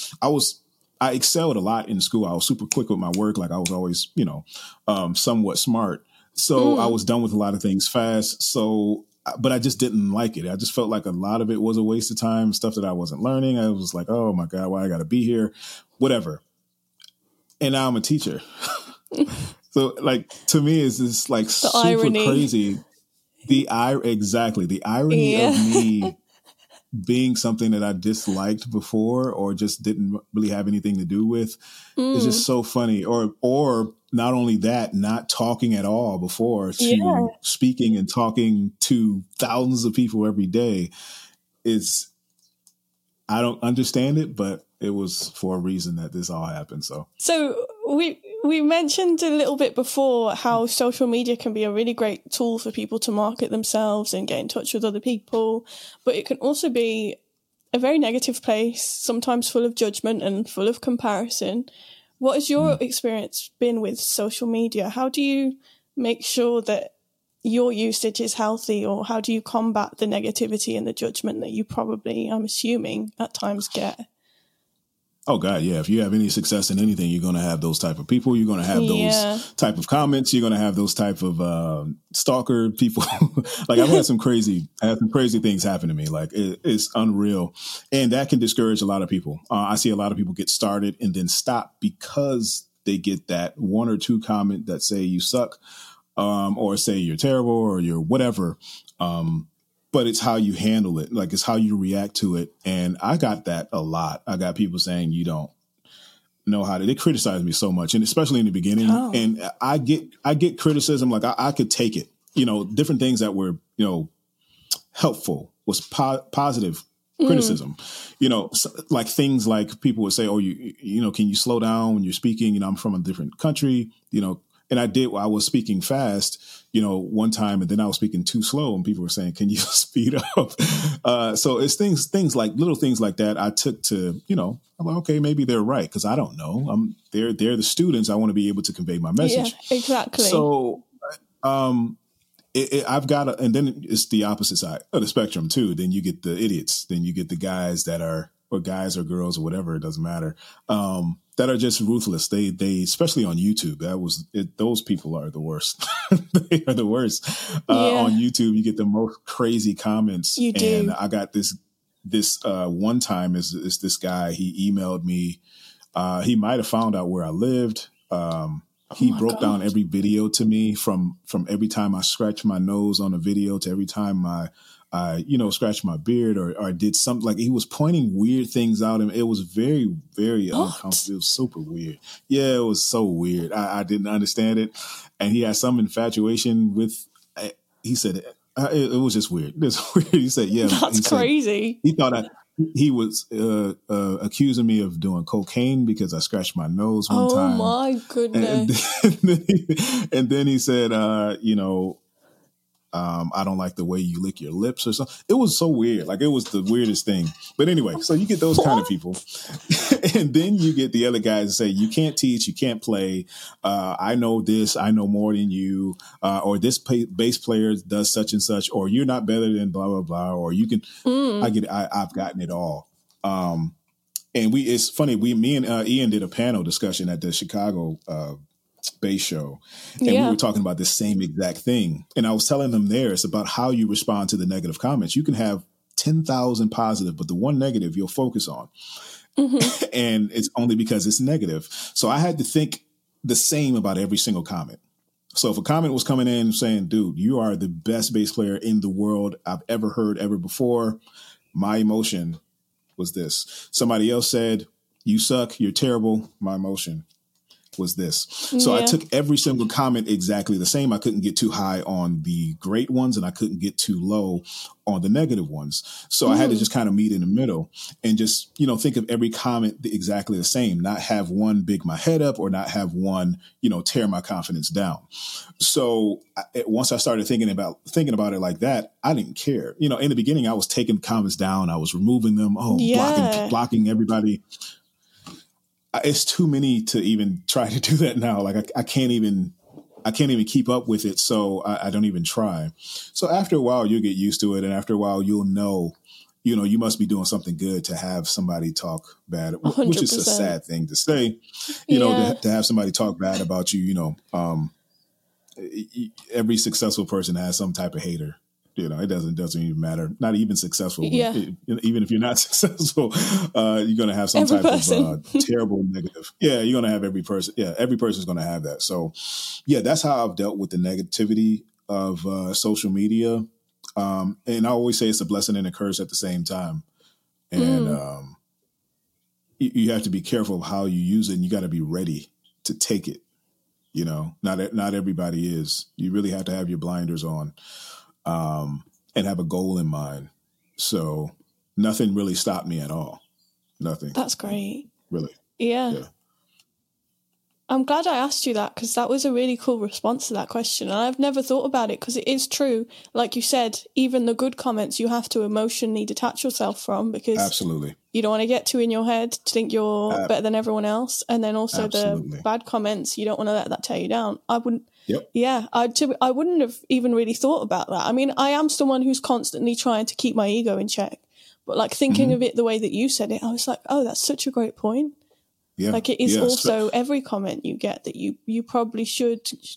I excelled a lot in school. I was super quick with my work. Like I was always, somewhat smart. So I was done with a lot of things fast. So, but I just didn't like it. I just felt like a lot of it was a waste of time, stuff that I wasn't learning. I was like, oh my God, why I got to be here? Whatever. And now I'm a teacher. So like, to me, it's just like the super irony. Crazy. The irony of me being something that I disliked before or just didn't really have anything to do with is just so funny. Or not only that, not talking at all before to speaking and talking to thousands of people every day I don't understand it, but it was for a reason that this all happened. So we mentioned a little bit before how social media can be a really great tool for people to market themselves and get in touch with other people, but it can also be a very negative place, sometimes full of judgment and full of comparison. What has your experience been with social media? How do you make sure that your usage is healthy, or how do you combat the negativity and the judgment that you probably, I'm assuming, at times get? Oh God, yeah. If you have any success in anything, you're going to have those type of people. You're going to have those type of comments. You're going to have those type of stalker people. Like I've had some crazy things happen to me. Like it's unreal, and that can discourage a lot of people. I see a lot of people get started and then stop because they get that one or two comment that say you suck, or say you're terrible or you're whatever. But it's how you handle it. Like it's how you react to it. And I got that a lot. I got people saying you don't know how to, they criticize me so much. And especially in the beginning. Oh. And I get criticism. Like I could take it, different things that were, helpful was positive criticism, like things like people would say, oh, can you slow down when you're speaking? I'm from a different country, and I was speaking fast, one time, and then I was speaking too slow, and people were saying, can you speed up? So it's things like little things like that I took to, I'm like, okay, maybe they're right. Cause I don't know. They're the students. I want to be able to convey my message. Yeah, exactly. So, I've got and then it's the opposite side of the spectrum too. Then you get the idiots. Then you get the guys that are, or guys or girls or whatever, it doesn't matter. That are just ruthless. They especially on YouTube, those people are the worst. They are the worst. On YouTube, you get the most crazy comments. You do. And I got this one time is this guy, he emailed me. He might've found out where I lived. He broke down every video to me from every time I scratched my nose on a video to every time my I, scratched my beard or did something. Like, he was pointing weird things out, and it was very, very uncomfortable. It was super weird. Yeah, it was so weird. I didn't understand it. And he had some infatuation with, he said, it was just weird. It's weird. He said, yeah. That's crazy. He thought he was accusing me of doing cocaine because I scratched my nose one time. Oh, my goodness. And then he said, I don't like the way you lick your lips or something. It was so weird. Like, it was the weirdest thing. But anyway, so you get those kind of people. And then you get the other guys that say, you can't teach, you can't play. I know this, I know more than you. Or this bass player does such and such. Or you're not better than blah, blah, blah. Or you can, I've gotten it all. And it's funny, me and Ian did a panel discussion at the Chicago bass show, and we were talking about this same exact thing, and I was telling them it's about how you respond to the negative comments. You can have 10,000 positive, but the one negative you'll focus on, and it's only because it's negative. So I had to think the same about every single comment. So if a comment was coming in saying, dude, you are the best bass player in the world I've ever heard ever before, my emotion was this. Somebody else said, you suck, you're terrible, my emotion was this. So I took every single comment exactly the same. I couldn't get too high on the great ones, and I couldn't get too low on the negative ones. So I had to just kind of meet in the middle and just, think of every comment exactly the same, not have one big my head up or not have one, tear my confidence down. So once I started thinking about it like that, I didn't care. In the beginning, I was taking comments down. I was removing them. Blocking everybody. It's too many to even try to do that now. Like, I can't even keep up with it. So I don't even try. So after a while, you'll get used to it. And after a while, you'll know, you must be doing something good to have somebody talk bad, 100%. Which is a sad thing to say, to have somebody talk bad about you. Every successful person has some type of hater. It doesn't even matter. Not even successful. Yeah. Even if you're not successful, you're going to have some type of terrible negative. Yeah, you're going to have every person. Yeah, every person's going to have that. So, yeah, that's how I've dealt with the negativity of social media. And I always say it's a blessing and a curse at the same time. And you have to be careful of how you use it, and you got to be ready to take it. Not everybody is. You really have to have your blinders on. And have a goal in mind. So nothing really stopped me at all. Nothing. That's great. Really. Yeah. I'm glad I asked you that, because that was a really cool response to that question. And I've never thought about it, because it is true. Like you said, even the good comments you have to emotionally detach yourself from, because absolutely you don't want to get too in your head to think you're better than everyone else. And then also the bad comments, you don't want to let that tear you down. I wouldn't. Yep. Yeah, I wouldn't have even really thought about that. I mean, I am someone who's constantly trying to keep my ego in check. But like thinking of it the way that you said it, I was like, oh, that's such a great point. Yeah. Like it is also every comment you get that you probably should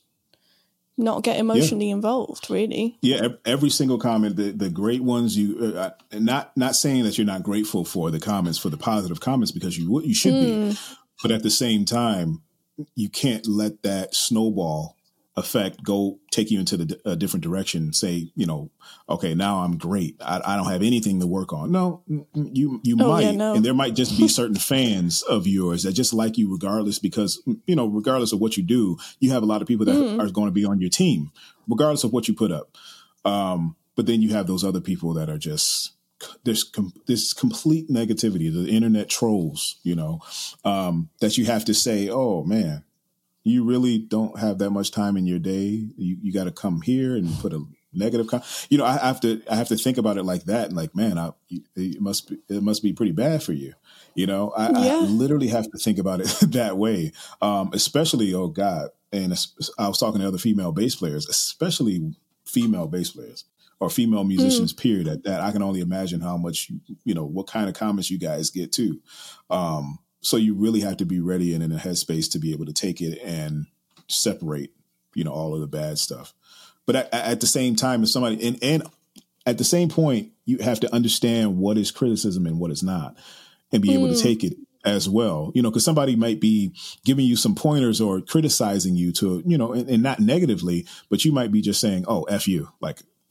not get emotionally involved, really. Yeah, every single comment, the great ones, you not saying that you're not grateful for the comments, for the positive comments, because you should be. But at the same time, you can't let that snowball effect take you into a different direction. Say, okay, now I'm great. I don't have anything to work on. No, you might, and there might just be certain fans of yours that just like you regardless, because regardless of what you do, you have a lot of people that are going to be on your team, regardless of what you put up. But then you have those other people that are just there's complete negativity, the internet trolls, that you have to say, oh man, you really don't have that much time in your day. You got to come here and put a negative. I have to think about it like that. And like, man, it must be pretty bad for you. I literally have to think about it that way. Especially, oh God. And I was talking to other female bass players, especially female bass players or female musicians, period. At that, I can only imagine how much, what kind of comments you guys get too. So you really have to be ready and in a headspace to be able to take it and separate, all of the bad stuff. But at the same time, if somebody, and at the same point, you have to understand what is criticism and what is not, and be able to take it as well. Because somebody might be giving you some pointers or criticizing you to, and not negatively, but you might be just saying, oh, F you, like,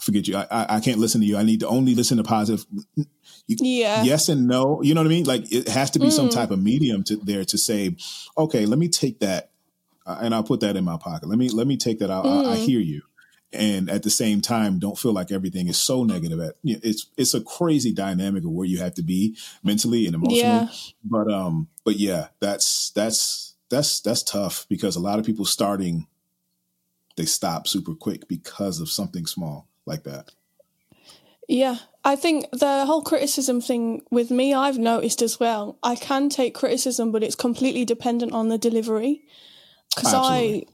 forget you. I can't listen to you. I need to only listen to positive. Yeah. Yes and no. You know what I mean? Like it has to be some type of medium to say, okay, let me take that and I'll put that in my pocket. Let me take that out. I hear you. And at the same time, don't feel like everything is so negative. It's a crazy dynamic of where you have to be mentally and emotionally. Yeah. But yeah, that's tough because a lot of people starting, they stop super quick because of something small like that. Yeah, I think the whole criticism thing with me, I've noticed as well. I can take criticism, but it's completely dependent on the delivery. Because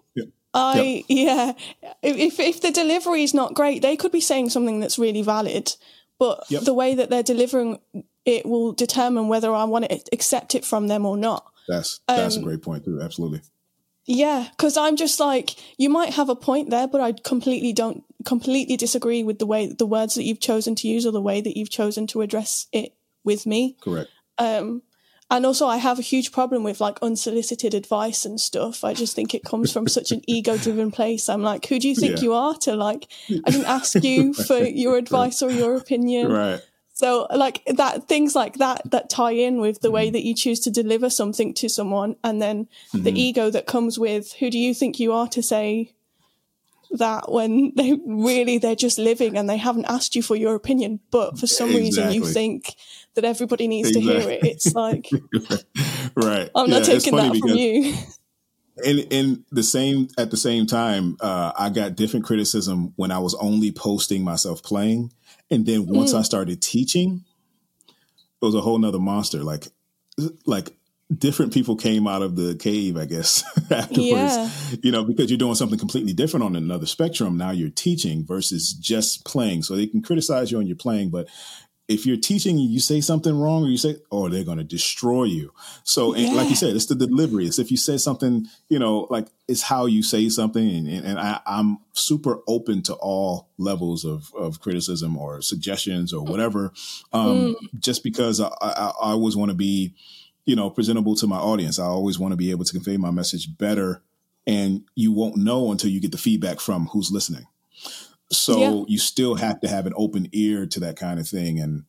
if the delivery is not great, they could be saying something that's really valid, but the way that they're delivering it will determine whether I want to accept it from them or not. That's a great point too. Absolutely. Yeah, because I'm just like, you might have a point there, but I completely disagree with the words that you've chosen to use or the way that you've chosen to address it with me. Correct. And also I have a huge problem with like unsolicited advice and stuff. I just think it comes from such an ego-driven place. I'm like, who do you think you are to like, I didn't ask you for your advice or your opinion. Right. So like that, things like that tie in with the way that you choose to deliver something to someone, and then the ego that comes with, who do you think you are to say that when they're just living and they haven't asked you for your opinion, but for some reason you think that everybody needs to hear it. It's like, right. I'm not taking that from you. At the same time, I got different criticism when I was only posting myself playing. And then once I started teaching, it was a whole nother monster. Like different people came out of the cave, I guess, afterwards, because you're doing something completely different on another spectrum. Now you're teaching versus just playing. So they can criticize you on your playing, but if you're teaching, you say something wrong or they're going to destroy you. So and like you said, it's the delivery. It's if you say something, like it's how you say something. And I'm super open to all levels of criticism or suggestions or whatever, just because I always want to be, presentable to my audience. I always want to be able to convey my message better. And you won't know until you get the feedback from who's listening. So you still have to have an open ear to that kind of thing. And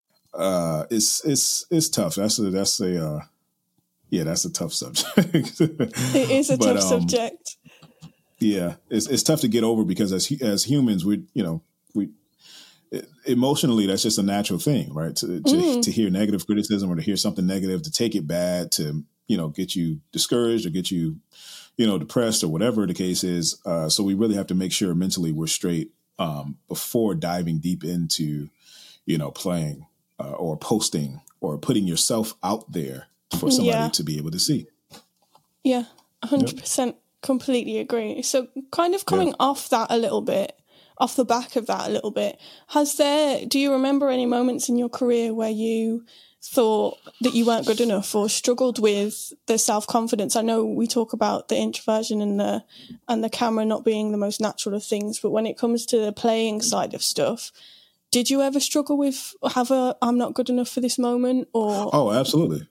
it's tough. That's a tough subject. It is a tough subject. Yeah, it's tough to get over because as humans, we emotionally, that's just a natural thing, right? To hear negative criticism or to hear something negative, to take it bad, to, get you discouraged or get you, depressed or whatever the case is. So we really have to make sure mentally we're straight before diving deep into, playing or posting or putting yourself out there for somebody to be able to see. Yeah, 100% completely agree. So kind of coming off that a little bit, off the back of that a little bit, do you remember any moments in your career where you thought that you weren't good enough or struggled with the self-confidence? I know we talk about the introversion and the camera not being the most natural of things, but when it comes to the playing side of stuff, did you ever struggle with I'm not good enough for this moment? Or Oh, absolutely.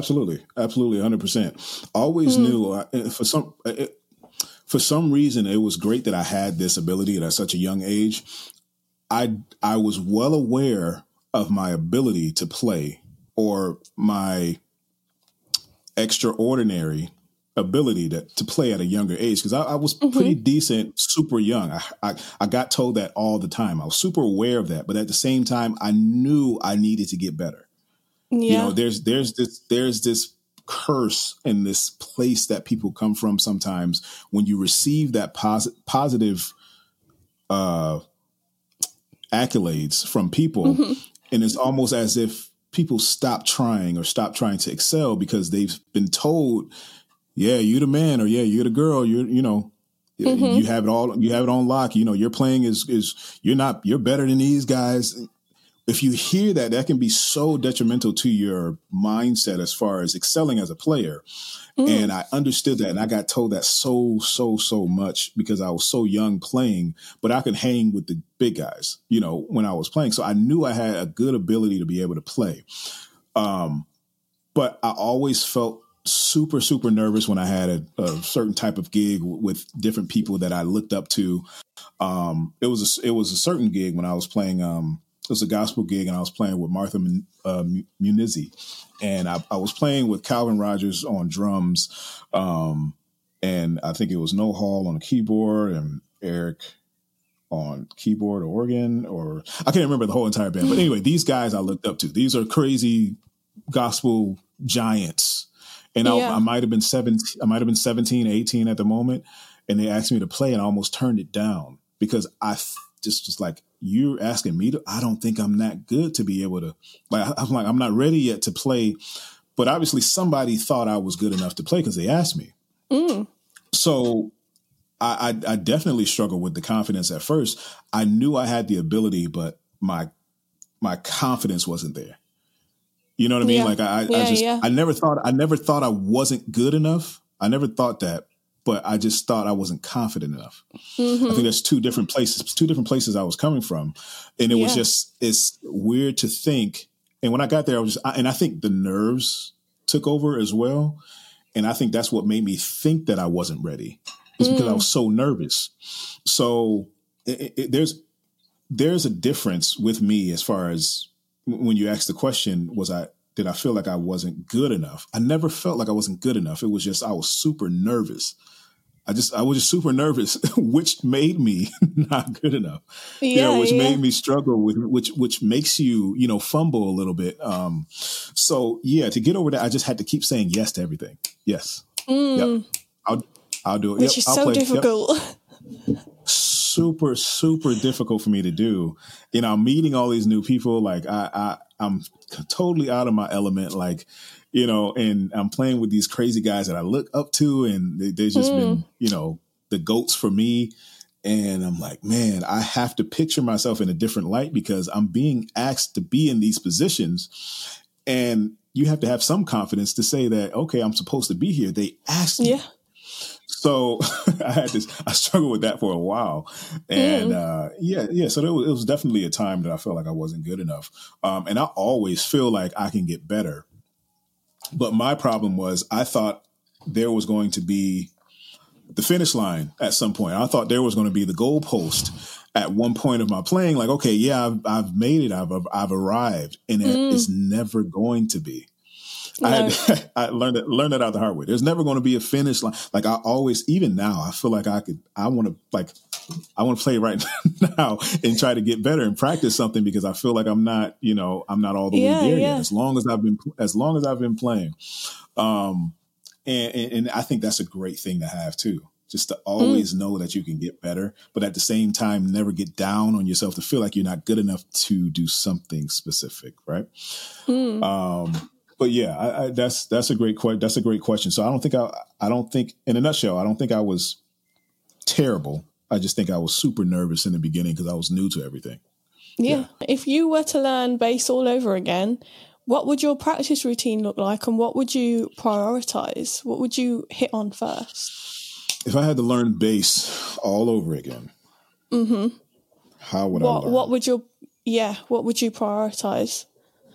100%. Always knew for some reason, it was great that I had this ability at such a young age. I was well aware of my ability to play or my extraordinary ability to play at a younger age because I was pretty decent, super young. I got told that all the time. I was super aware of that, but at the same time, I knew I needed to get better. Yeah. There's this curse in this place that people come from sometimes when you receive that positive accolades from people, and it's almost as if people stop trying to excel because they've been told, yeah, you're the man, or yeah, you're the girl, you have it all, you have it on lock, your playing is you're better than these guys. If you hear that can be so detrimental to your mindset as far as excelling as a player. And I understood that. And I got told that so much because I was so young playing, but I could hang with the big guys, when I was playing. So I knew I had a good ability to be able to play. But I always felt super, super nervous when I had a certain type of gig with different people that I looked up to. It was a certain gig when I was playing. It was a gospel gig, and I was playing with Martha Munizzi, and I was playing with Calvin Rogers on drums, and I think it was Noah Hall on the keyboard and Eric on keyboard or organ, or I can't remember the whole entire band. But anyway, these guys I looked up to. These are crazy gospel giants. And I might have been 17, 18 at the moment. And they asked me to play, and I almost turned it down because I just was like, you're asking me to, I don't think I'm that good to be able to, I'm not ready yet to play. But obviously somebody thought I was good enough to play because they asked me. So I definitely struggled with the confidence at first. I knew I had the ability, but my confidence wasn't there. You know what I mean? Like I never thought I wasn't good enough. I never thought that, but I just thought I wasn't confident enough. I think there's two different places I was coming from. And it was just, it's weird to think. And when I got there, I think the nerves took over as well. And I think that's what made me think that I wasn't ready. It's because I was so nervous. So there's a difference with me as far as when you asked the question, did I feel like I wasn't good enough? I never felt like I wasn't good enough. It was just, I was super nervous. I was just super nervous, which made me not good enough. Which made me struggle with, which makes you, fumble a little bit. So to get over that, I just had to keep saying yes to everything. Yes. Yep. I'll do it. Which is so difficult. Yep. Super, super difficult for me to do. I'm meeting all these new people. Like I'm totally out of my element. Like, and I'm playing with these crazy guys that I look up to, and they've just been, the GOATs for me. And I'm like, man, I have to picture myself in a different light because I'm being asked to be in these positions. And you have to have some confidence to say that, okay, I'm supposed to be here. They asked me. Yeah. So I struggled with that for a while. And so it was definitely a time that I felt like I wasn't good enough. And I always feel like I can get better. But my problem was I thought there was going to be the finish line at some point. I thought there was going to be the goalpost at one point of my playing. Like, okay, yeah, I've made it. I've arrived. And it's never going to be. No. I learned that out the hard way. There's never going to be a finish line. Like I always, even now, I feel like I want to play right now and try to get better and practice something because I feel like I'm not all the way there yet. As long as I've been playing. And I think that's a great thing to have too. Just to always know that you can get better, but at the same time, never get down on yourself to feel like you're not good enough to do something specific. Right. But yeah, that's a great question. So I don't think in a nutshell, I don't think I was terrible. I just think I was super nervous in the beginning because I was new to everything. Yeah. If you were to learn bass all over again, what would your practice routine look like, and what would you prioritize? What would you hit on first? If I had to learn bass all over again, how would I learn? What would you prioritize?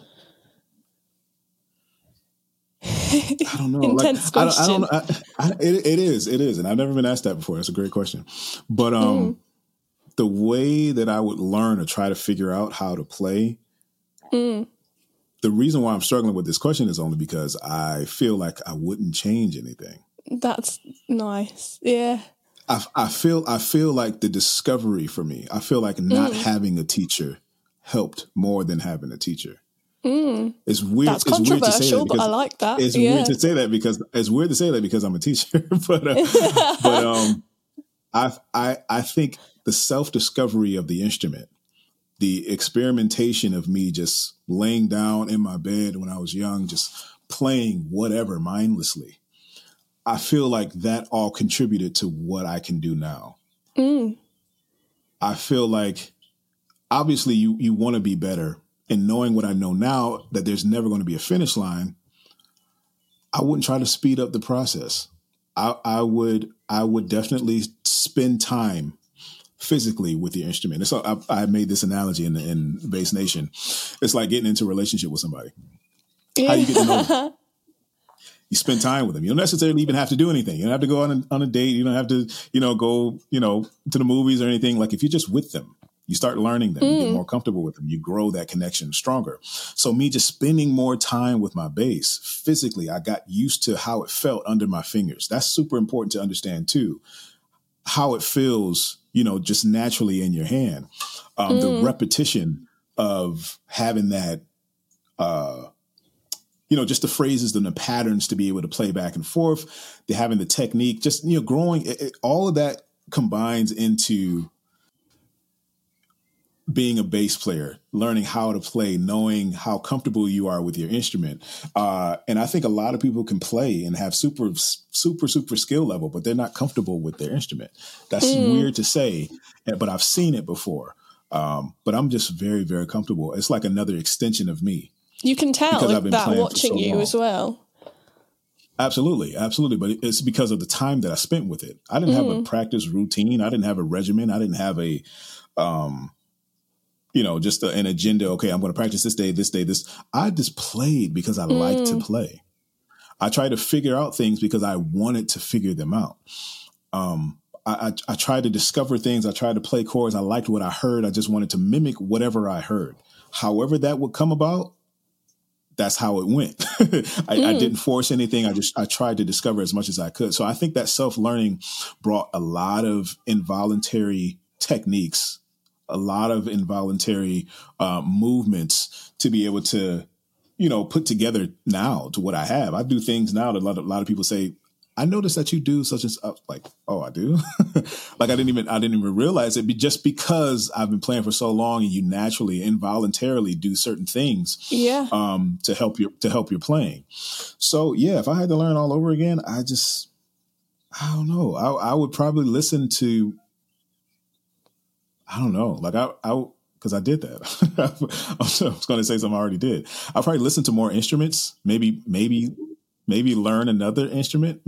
I don't know. Intense question. I don't know. It is. And I've never been asked that before. That's a great question. But the way that I would learn or try to figure out how to play, the reason why I'm struggling with this question is only because I feel like I wouldn't change anything. That's nice. Yeah. I feel like the discovery for me, I feel like not having a teacher helped more than having a teacher. It's weird. That's controversial, but I like that. It's weird to say that because I'm a teacher. but I think the self-discovery of the instrument, the experimentation of me just laying down in my bed when I was young, just playing whatever mindlessly, I feel like that all contributed to what I can do now. I feel like obviously you want to be better. And knowing what I know now, that there's never going to be a finish line, I wouldn't try to speed up the process. I would definitely spend time physically with the instrument. So I made this analogy in Bass Nation. It's like getting into a relationship with somebody. How do you get to know them? You spend time with them. You don't necessarily even have to do anything. You don't have to go on a date. You don't have to, go, to the movies or anything. Like if you're just with them, you start learning them, you get more comfortable with them, you grow that connection stronger. So me just spending more time with my bass physically, I got used to how it felt under my fingers. That's super important to understand too, how it feels, just naturally in your hand. The repetition of having that, just the phrases and the patterns to be able to play back and forth, to having the technique, just, growing, all of that combines into being a bass player, learning how to play, knowing how comfortable you are with your instrument. And I think a lot of people can play and have super skill level, but they're not comfortable with their instrument. That's weird to say, but I've seen it before. But I'm just very, very comfortable. It's like another extension of me. You can tell that watching you long. As well. Absolutely. But it's because of the time that I spent with it. I didn't have a practice routine. I didn't have a regimen. I didn't have a, just an agenda. Okay, I'm going to practice this day. I just played because I like to play. I tried to figure out things because I wanted to figure them out. I tried to discover things. I tried to play chords. I liked what I heard. I just wanted to mimic whatever I heard. However that would come about, that's how it went. I didn't force anything. I tried to discover as much as I could. So I think that self-learning brought a lot of involuntary techniques, a lot of involuntary movements to be able to, put together now to what I have. I do things now that a lot of people say, I noticed that you do such and such. Like, oh, I do. Like I didn't even realize it just because I've been playing for so long, and you naturally, involuntarily do certain things, to help your playing. So yeah, if I had to learn all over again, I don't know. I would probably listen to, I don't know, like because I did that. I was going to say something I already did. I'll probably listen to more instruments, maybe learn another instrument,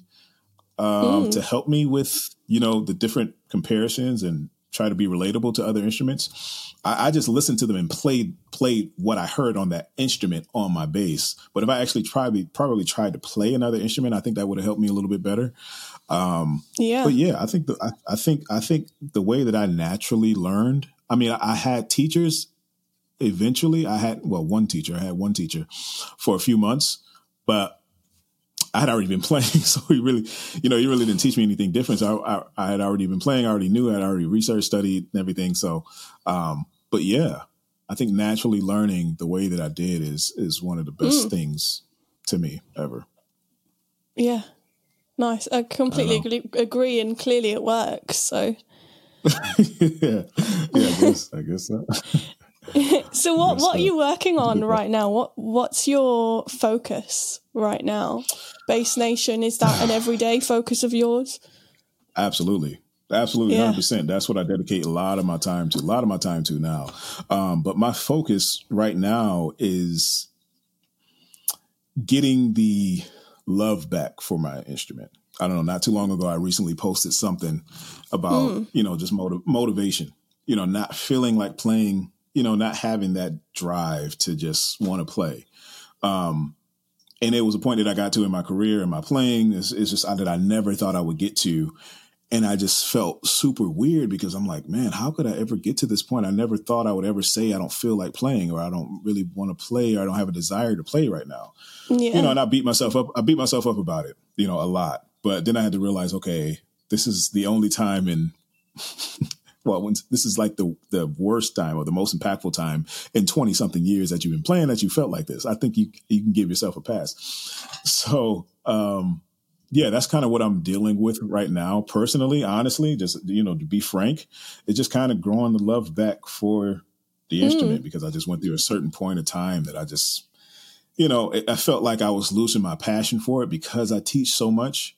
to help me with, the different comparisons and try to be relatable to other instruments. I just listened to them and played what I heard on that instrument on my bass. But if I actually probably tried to play another instrument, I think that would have helped me a little bit better. But yeah, I think the way that I naturally learned, I mean, I had teachers. Eventually I had one teacher for a few months, but I had already been playing. So he really didn't teach me anything different. So I had already been playing. I already knew, I had already researched, studied and everything. So, but yeah, I think naturally learning the way that I did is one of the best things to me ever. Yeah. Nice. I completely agree, and clearly it works. So yeah, I guess so. So what are you working on right now? What's your focus right now? Bass Nation, is that an everyday focus of yours? Absolutely. 100%. That's what I dedicate a lot of my time to now. But my focus right now is getting the love back for my instrument. I don't know, not too long ago, I recently posted something about, just motivation, not feeling like playing, not having that drive to just want to play. And it was a point that I got to in my career and my playing is just that I never thought I would get to. And I just felt super weird because I'm like, man, how could I ever get to this point? I never thought I would ever say I don't feel like playing, or I don't really want to play, or I don't have a desire to play right now. Yeah. And I beat myself up about it, a lot. But then I had to realize, okay, this is the only time this is like the worst time or the most impactful time in 20 something years that you've been playing that you felt like this. I think you can give yourself a pass. So, yeah, that's kind of what I'm dealing with right now. Personally, honestly, just, to be frank, it's just kind of growing the love back for the instrument, because I just went through a certain point of time that I just, I felt like I was losing my passion for it because I teach so much.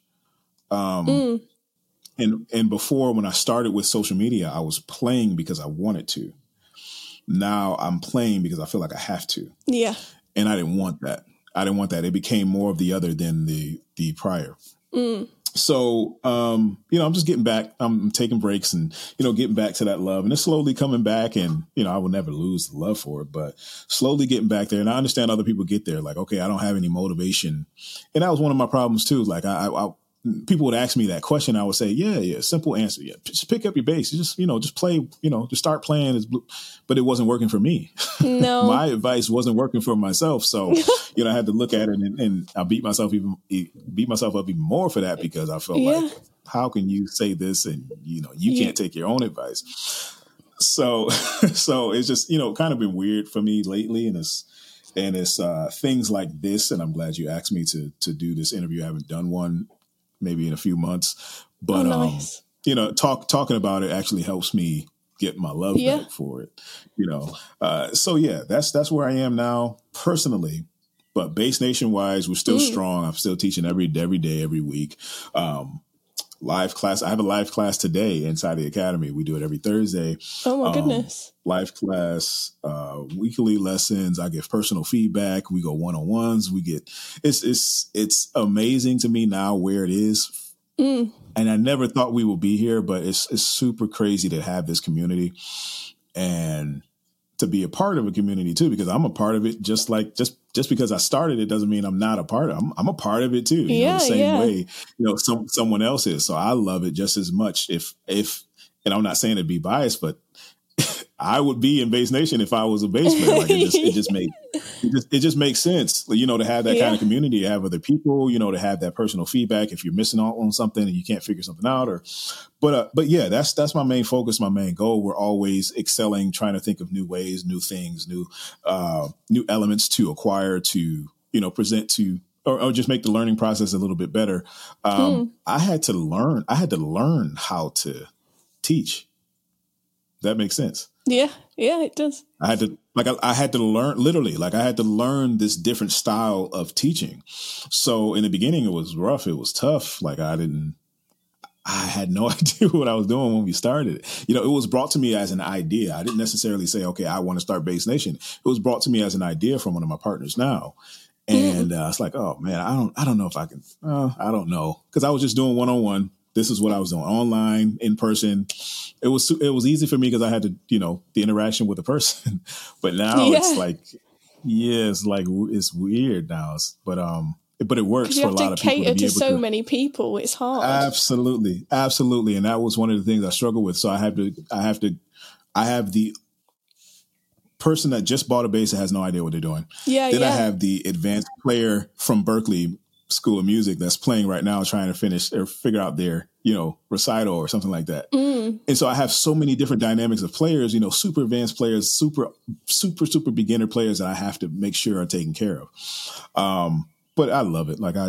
And before, when I started with social media, I was playing because I wanted to. Now I'm playing because I feel like I have to. Yeah. And I didn't want that. It became more of the other than the prior. So, I'm just getting back. I'm taking breaks and, getting back to that love, and it's slowly coming back. And, I will never lose the love for it, but slowly getting back there. And I understand other people get there. Like, okay, I don't have any motivation. And that was one of my problems too. Like people would ask me that question. I would say, yeah, simple answer. Yeah. Just pick up your bass. Just play, just start playing. But it wasn't working for me. No, my advice wasn't working for myself. So, I had to look at it and I beat myself up even more for that, because I felt like, how can you say this and, you can't take your own advice. So it's just, kind of been weird for me lately. And it's things like this. And I'm glad you asked me to do this interview. I haven't done one maybe in a few months, but, nice. Talking about it actually helps me get my love back for it, so that's where I am now personally. But Bass Nation wise, we're still strong. I'm still teaching every day, every week. Live class. I have a live class today inside the academy. We do it every Thursday. Oh my goodness. Live class, weekly lessons. I give personal feedback. We go one-on-ones. It's amazing to me now where it is. And I never thought we would be here, but it's super crazy to have this community and to be a part of a community too, because I'm a part of it. Just because I started it doesn't mean I'm not a part of it. I'm a part of it too. The same way, someone else is. So I love it just as much. If, and I'm not saying to be biased, but I would be in Bass Nation if I was a bass player. Like it just makes sense, to have that kind of community, to have other people, to have that personal feedback if you're missing out on something and you can't figure something out. But that's my main focus, my main goal. We're always excelling, trying to think of new ways, new things, new elements to acquire, to, present to, or just make the learning process a little bit better. I had to learn how to teach. That makes sense. Yeah, it does. I had to learn this different style of teaching. So in the beginning, it was rough. It was tough. Like I had no idea what I was doing when we started. It was brought to me as an idea. I didn't necessarily say, okay, I want to start Bass Nation. It was brought to me as an idea from one of my partners now. And it's like, oh man, I don't know if I can, I don't know. Cause I was just doing one-on-one. This is what I was doing, online, in person. It was easy for me because I had to, the interaction with the person. But now it's like, it's weird now. But it works for a lot of people. You have to cater to so many people. It's hard. Absolutely, and that was one of the things I struggle with. So I have the person that just bought a bass that has no idea what they're doing. Then I have the advanced player from Berklee School of Music that's playing right now, trying to finish or figure out their, recital or something like that. And so I have so many different dynamics of players, super advanced players, super beginner players that I have to make sure are taken care of. But I love it. Like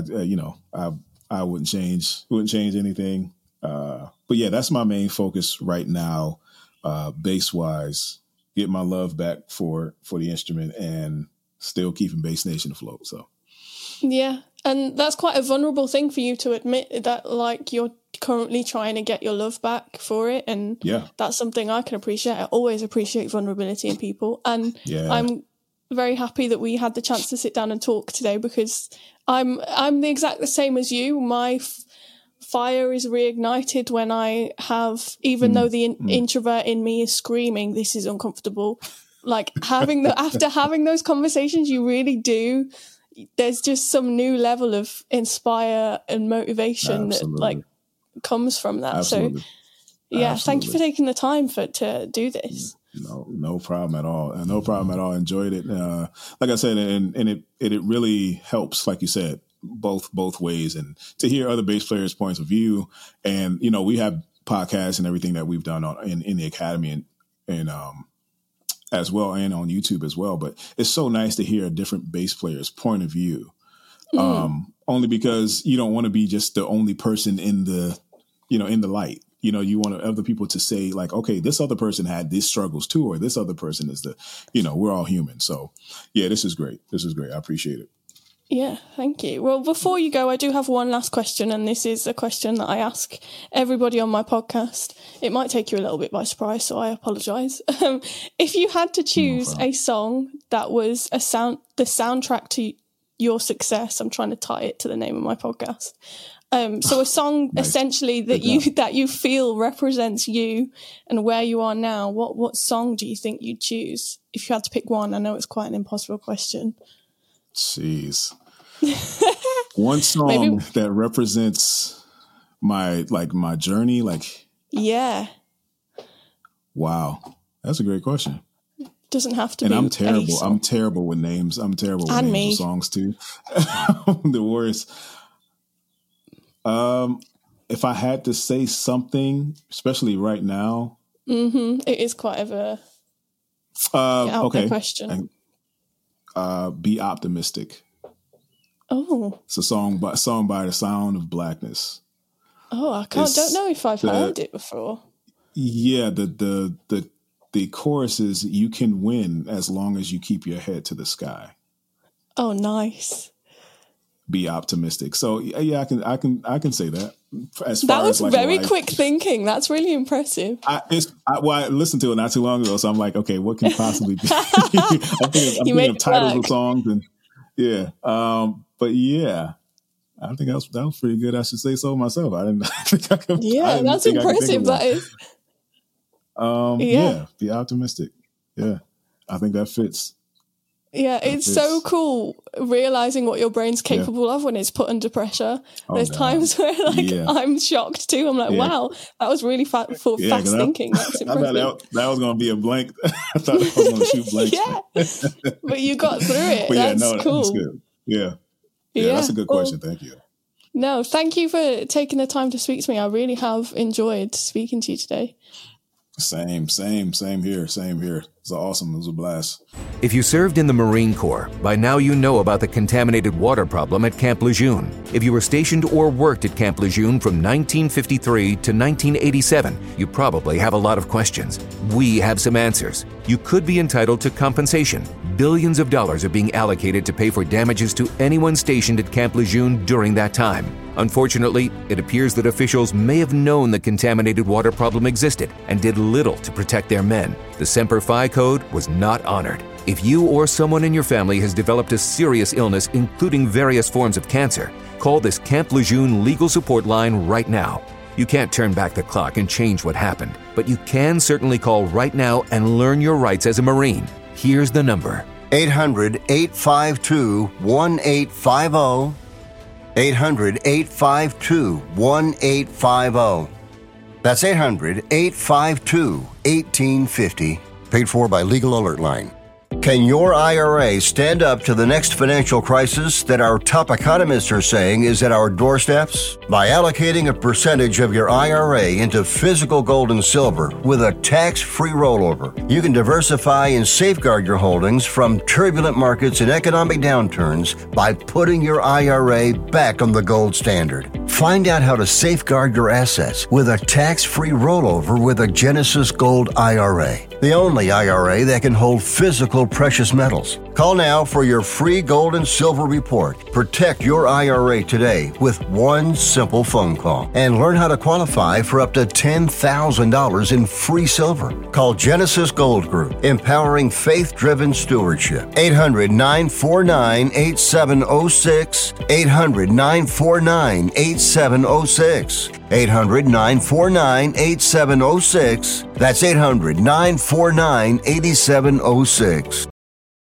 I wouldn't change anything. But yeah, that's my main focus right now, bass wise, get my love back for the instrument and still keeping Bass Nation afloat. So. Yeah. And that's quite a vulnerable thing for you to admit, that like you're currently trying to get your love back for it. And that's something I can appreciate. I always appreciate vulnerability in people. And I'm very happy that we had the chance to sit down and talk today, because I'm the exact same as you. My fire is reignited when I have, even though the introvert in me is screaming, this is uncomfortable. Like after having those conversations, you really do. There's just some new level of inspire and motivation that like comes from that. Absolutely. So thank you for taking the time to do this. No problem at all. No problem at all. Enjoyed it. Like I said, and it really helps, like you said, both ways, and to hear other bass players' points of view. And, we have podcasts and everything that we've done in the academy and as well, and on YouTube as well. But it's so nice to hear a different bass player's point of view. Only because you don't want to be just the only person in the light. You want other people to say like, okay, this other person had these struggles too, or this other person is we're all human. So yeah, this is great. I appreciate it. Yeah, thank you. Well, before you go, I do have one last question, and this is a question that I ask everybody on my podcast. It might take you a little bit by surprise, so I apologise. If you had to choose a song that was the soundtrack to your success, I'm trying to tie it to the name of my podcast, So a song Nice. essentially that you feel represents you and where you are now. What song do you think you'd choose if you had to pick one? I know it's quite an impossible question. Jeez. One song that represents my journey, Yeah. Wow. That's a great question. Doesn't have to And be. I'm terrible. I'm terrible with names. I'm terrible with names of songs too. The worst. If I had to say something, especially right now. It is quite of a out there question. Be Optimistic. Oh. It's a song by The Sound of Blackness. Oh, don't know if I've heard it before. Yeah, the chorus is, "You can win as long as you keep your head to the sky." Oh, nice. Be optimistic. So yeah, I can say that. That was very quick thinking. That's really impressive. I listened to it not too long ago, so I'm like, okay, what can possibly be? I'm thinking of titles of songs, and yeah. But yeah, I think that was pretty good. I should say so myself. I didn't think I could. Yeah, that's impressive. That is. Yeah, be optimistic. Yeah, I think that fits. Yeah, it's so cool realizing what your brain's capable of when it's put under pressure. There's times where I'm shocked too. I'm like, wow, that was really fast thinking. That's impressive. I thought that was going to be a blank. I thought I was going to shoot blanks. Yeah, but you got through it. That's cool. That's good. Yeah, that's a good question. Thank you. No, thank you for taking the time to speak to me. I really have enjoyed speaking to you today. Same here. It's awesome. It was a blast. If you served in the Marine Corps, by now you know about the contaminated water problem at Camp Lejeune. If you were stationed or worked at Camp Lejeune from 1953 to 1987, you probably have a lot of questions. We have some answers. You could be entitled to compensation. Billions of dollars are being allocated to pay for damages to anyone stationed at Camp Lejeune during that time. Unfortunately, it appears that officials may have known the contaminated water problem existed and did little to protect their men. The Semper Fi code was not honored. If you or someone in your family has developed a serious illness, including various forms of cancer, call this Camp Lejeune legal support line right now. You can't turn back the clock and change what happened, but you can certainly call right now and learn your rights as a Marine. Here's the number. 800-852-1850. 800-852-1850. That's 800-852-1850. Paid for by Legal Alert Line. Can your IRA stand up to the next financial crisis that our top economists are saying is at our doorsteps? By allocating a percentage of your IRA into physical gold and silver with a tax-free rollover, you can diversify and safeguard your holdings from turbulent markets and economic downturns by putting your IRA back on the gold standard. Find out how to safeguard your assets with a tax-free rollover with a Genesis Gold IRA, the only IRA that can hold physical precious metals. Call now for your free gold and silver report. Protect your IRA today with one simple phone call and learn how to qualify for up to $10,000 in free silver. Call Genesis Gold Group, empowering faith-driven stewardship. 800-949-8706. 800-949-8706. 800-949-8706. That's 800-949-8706.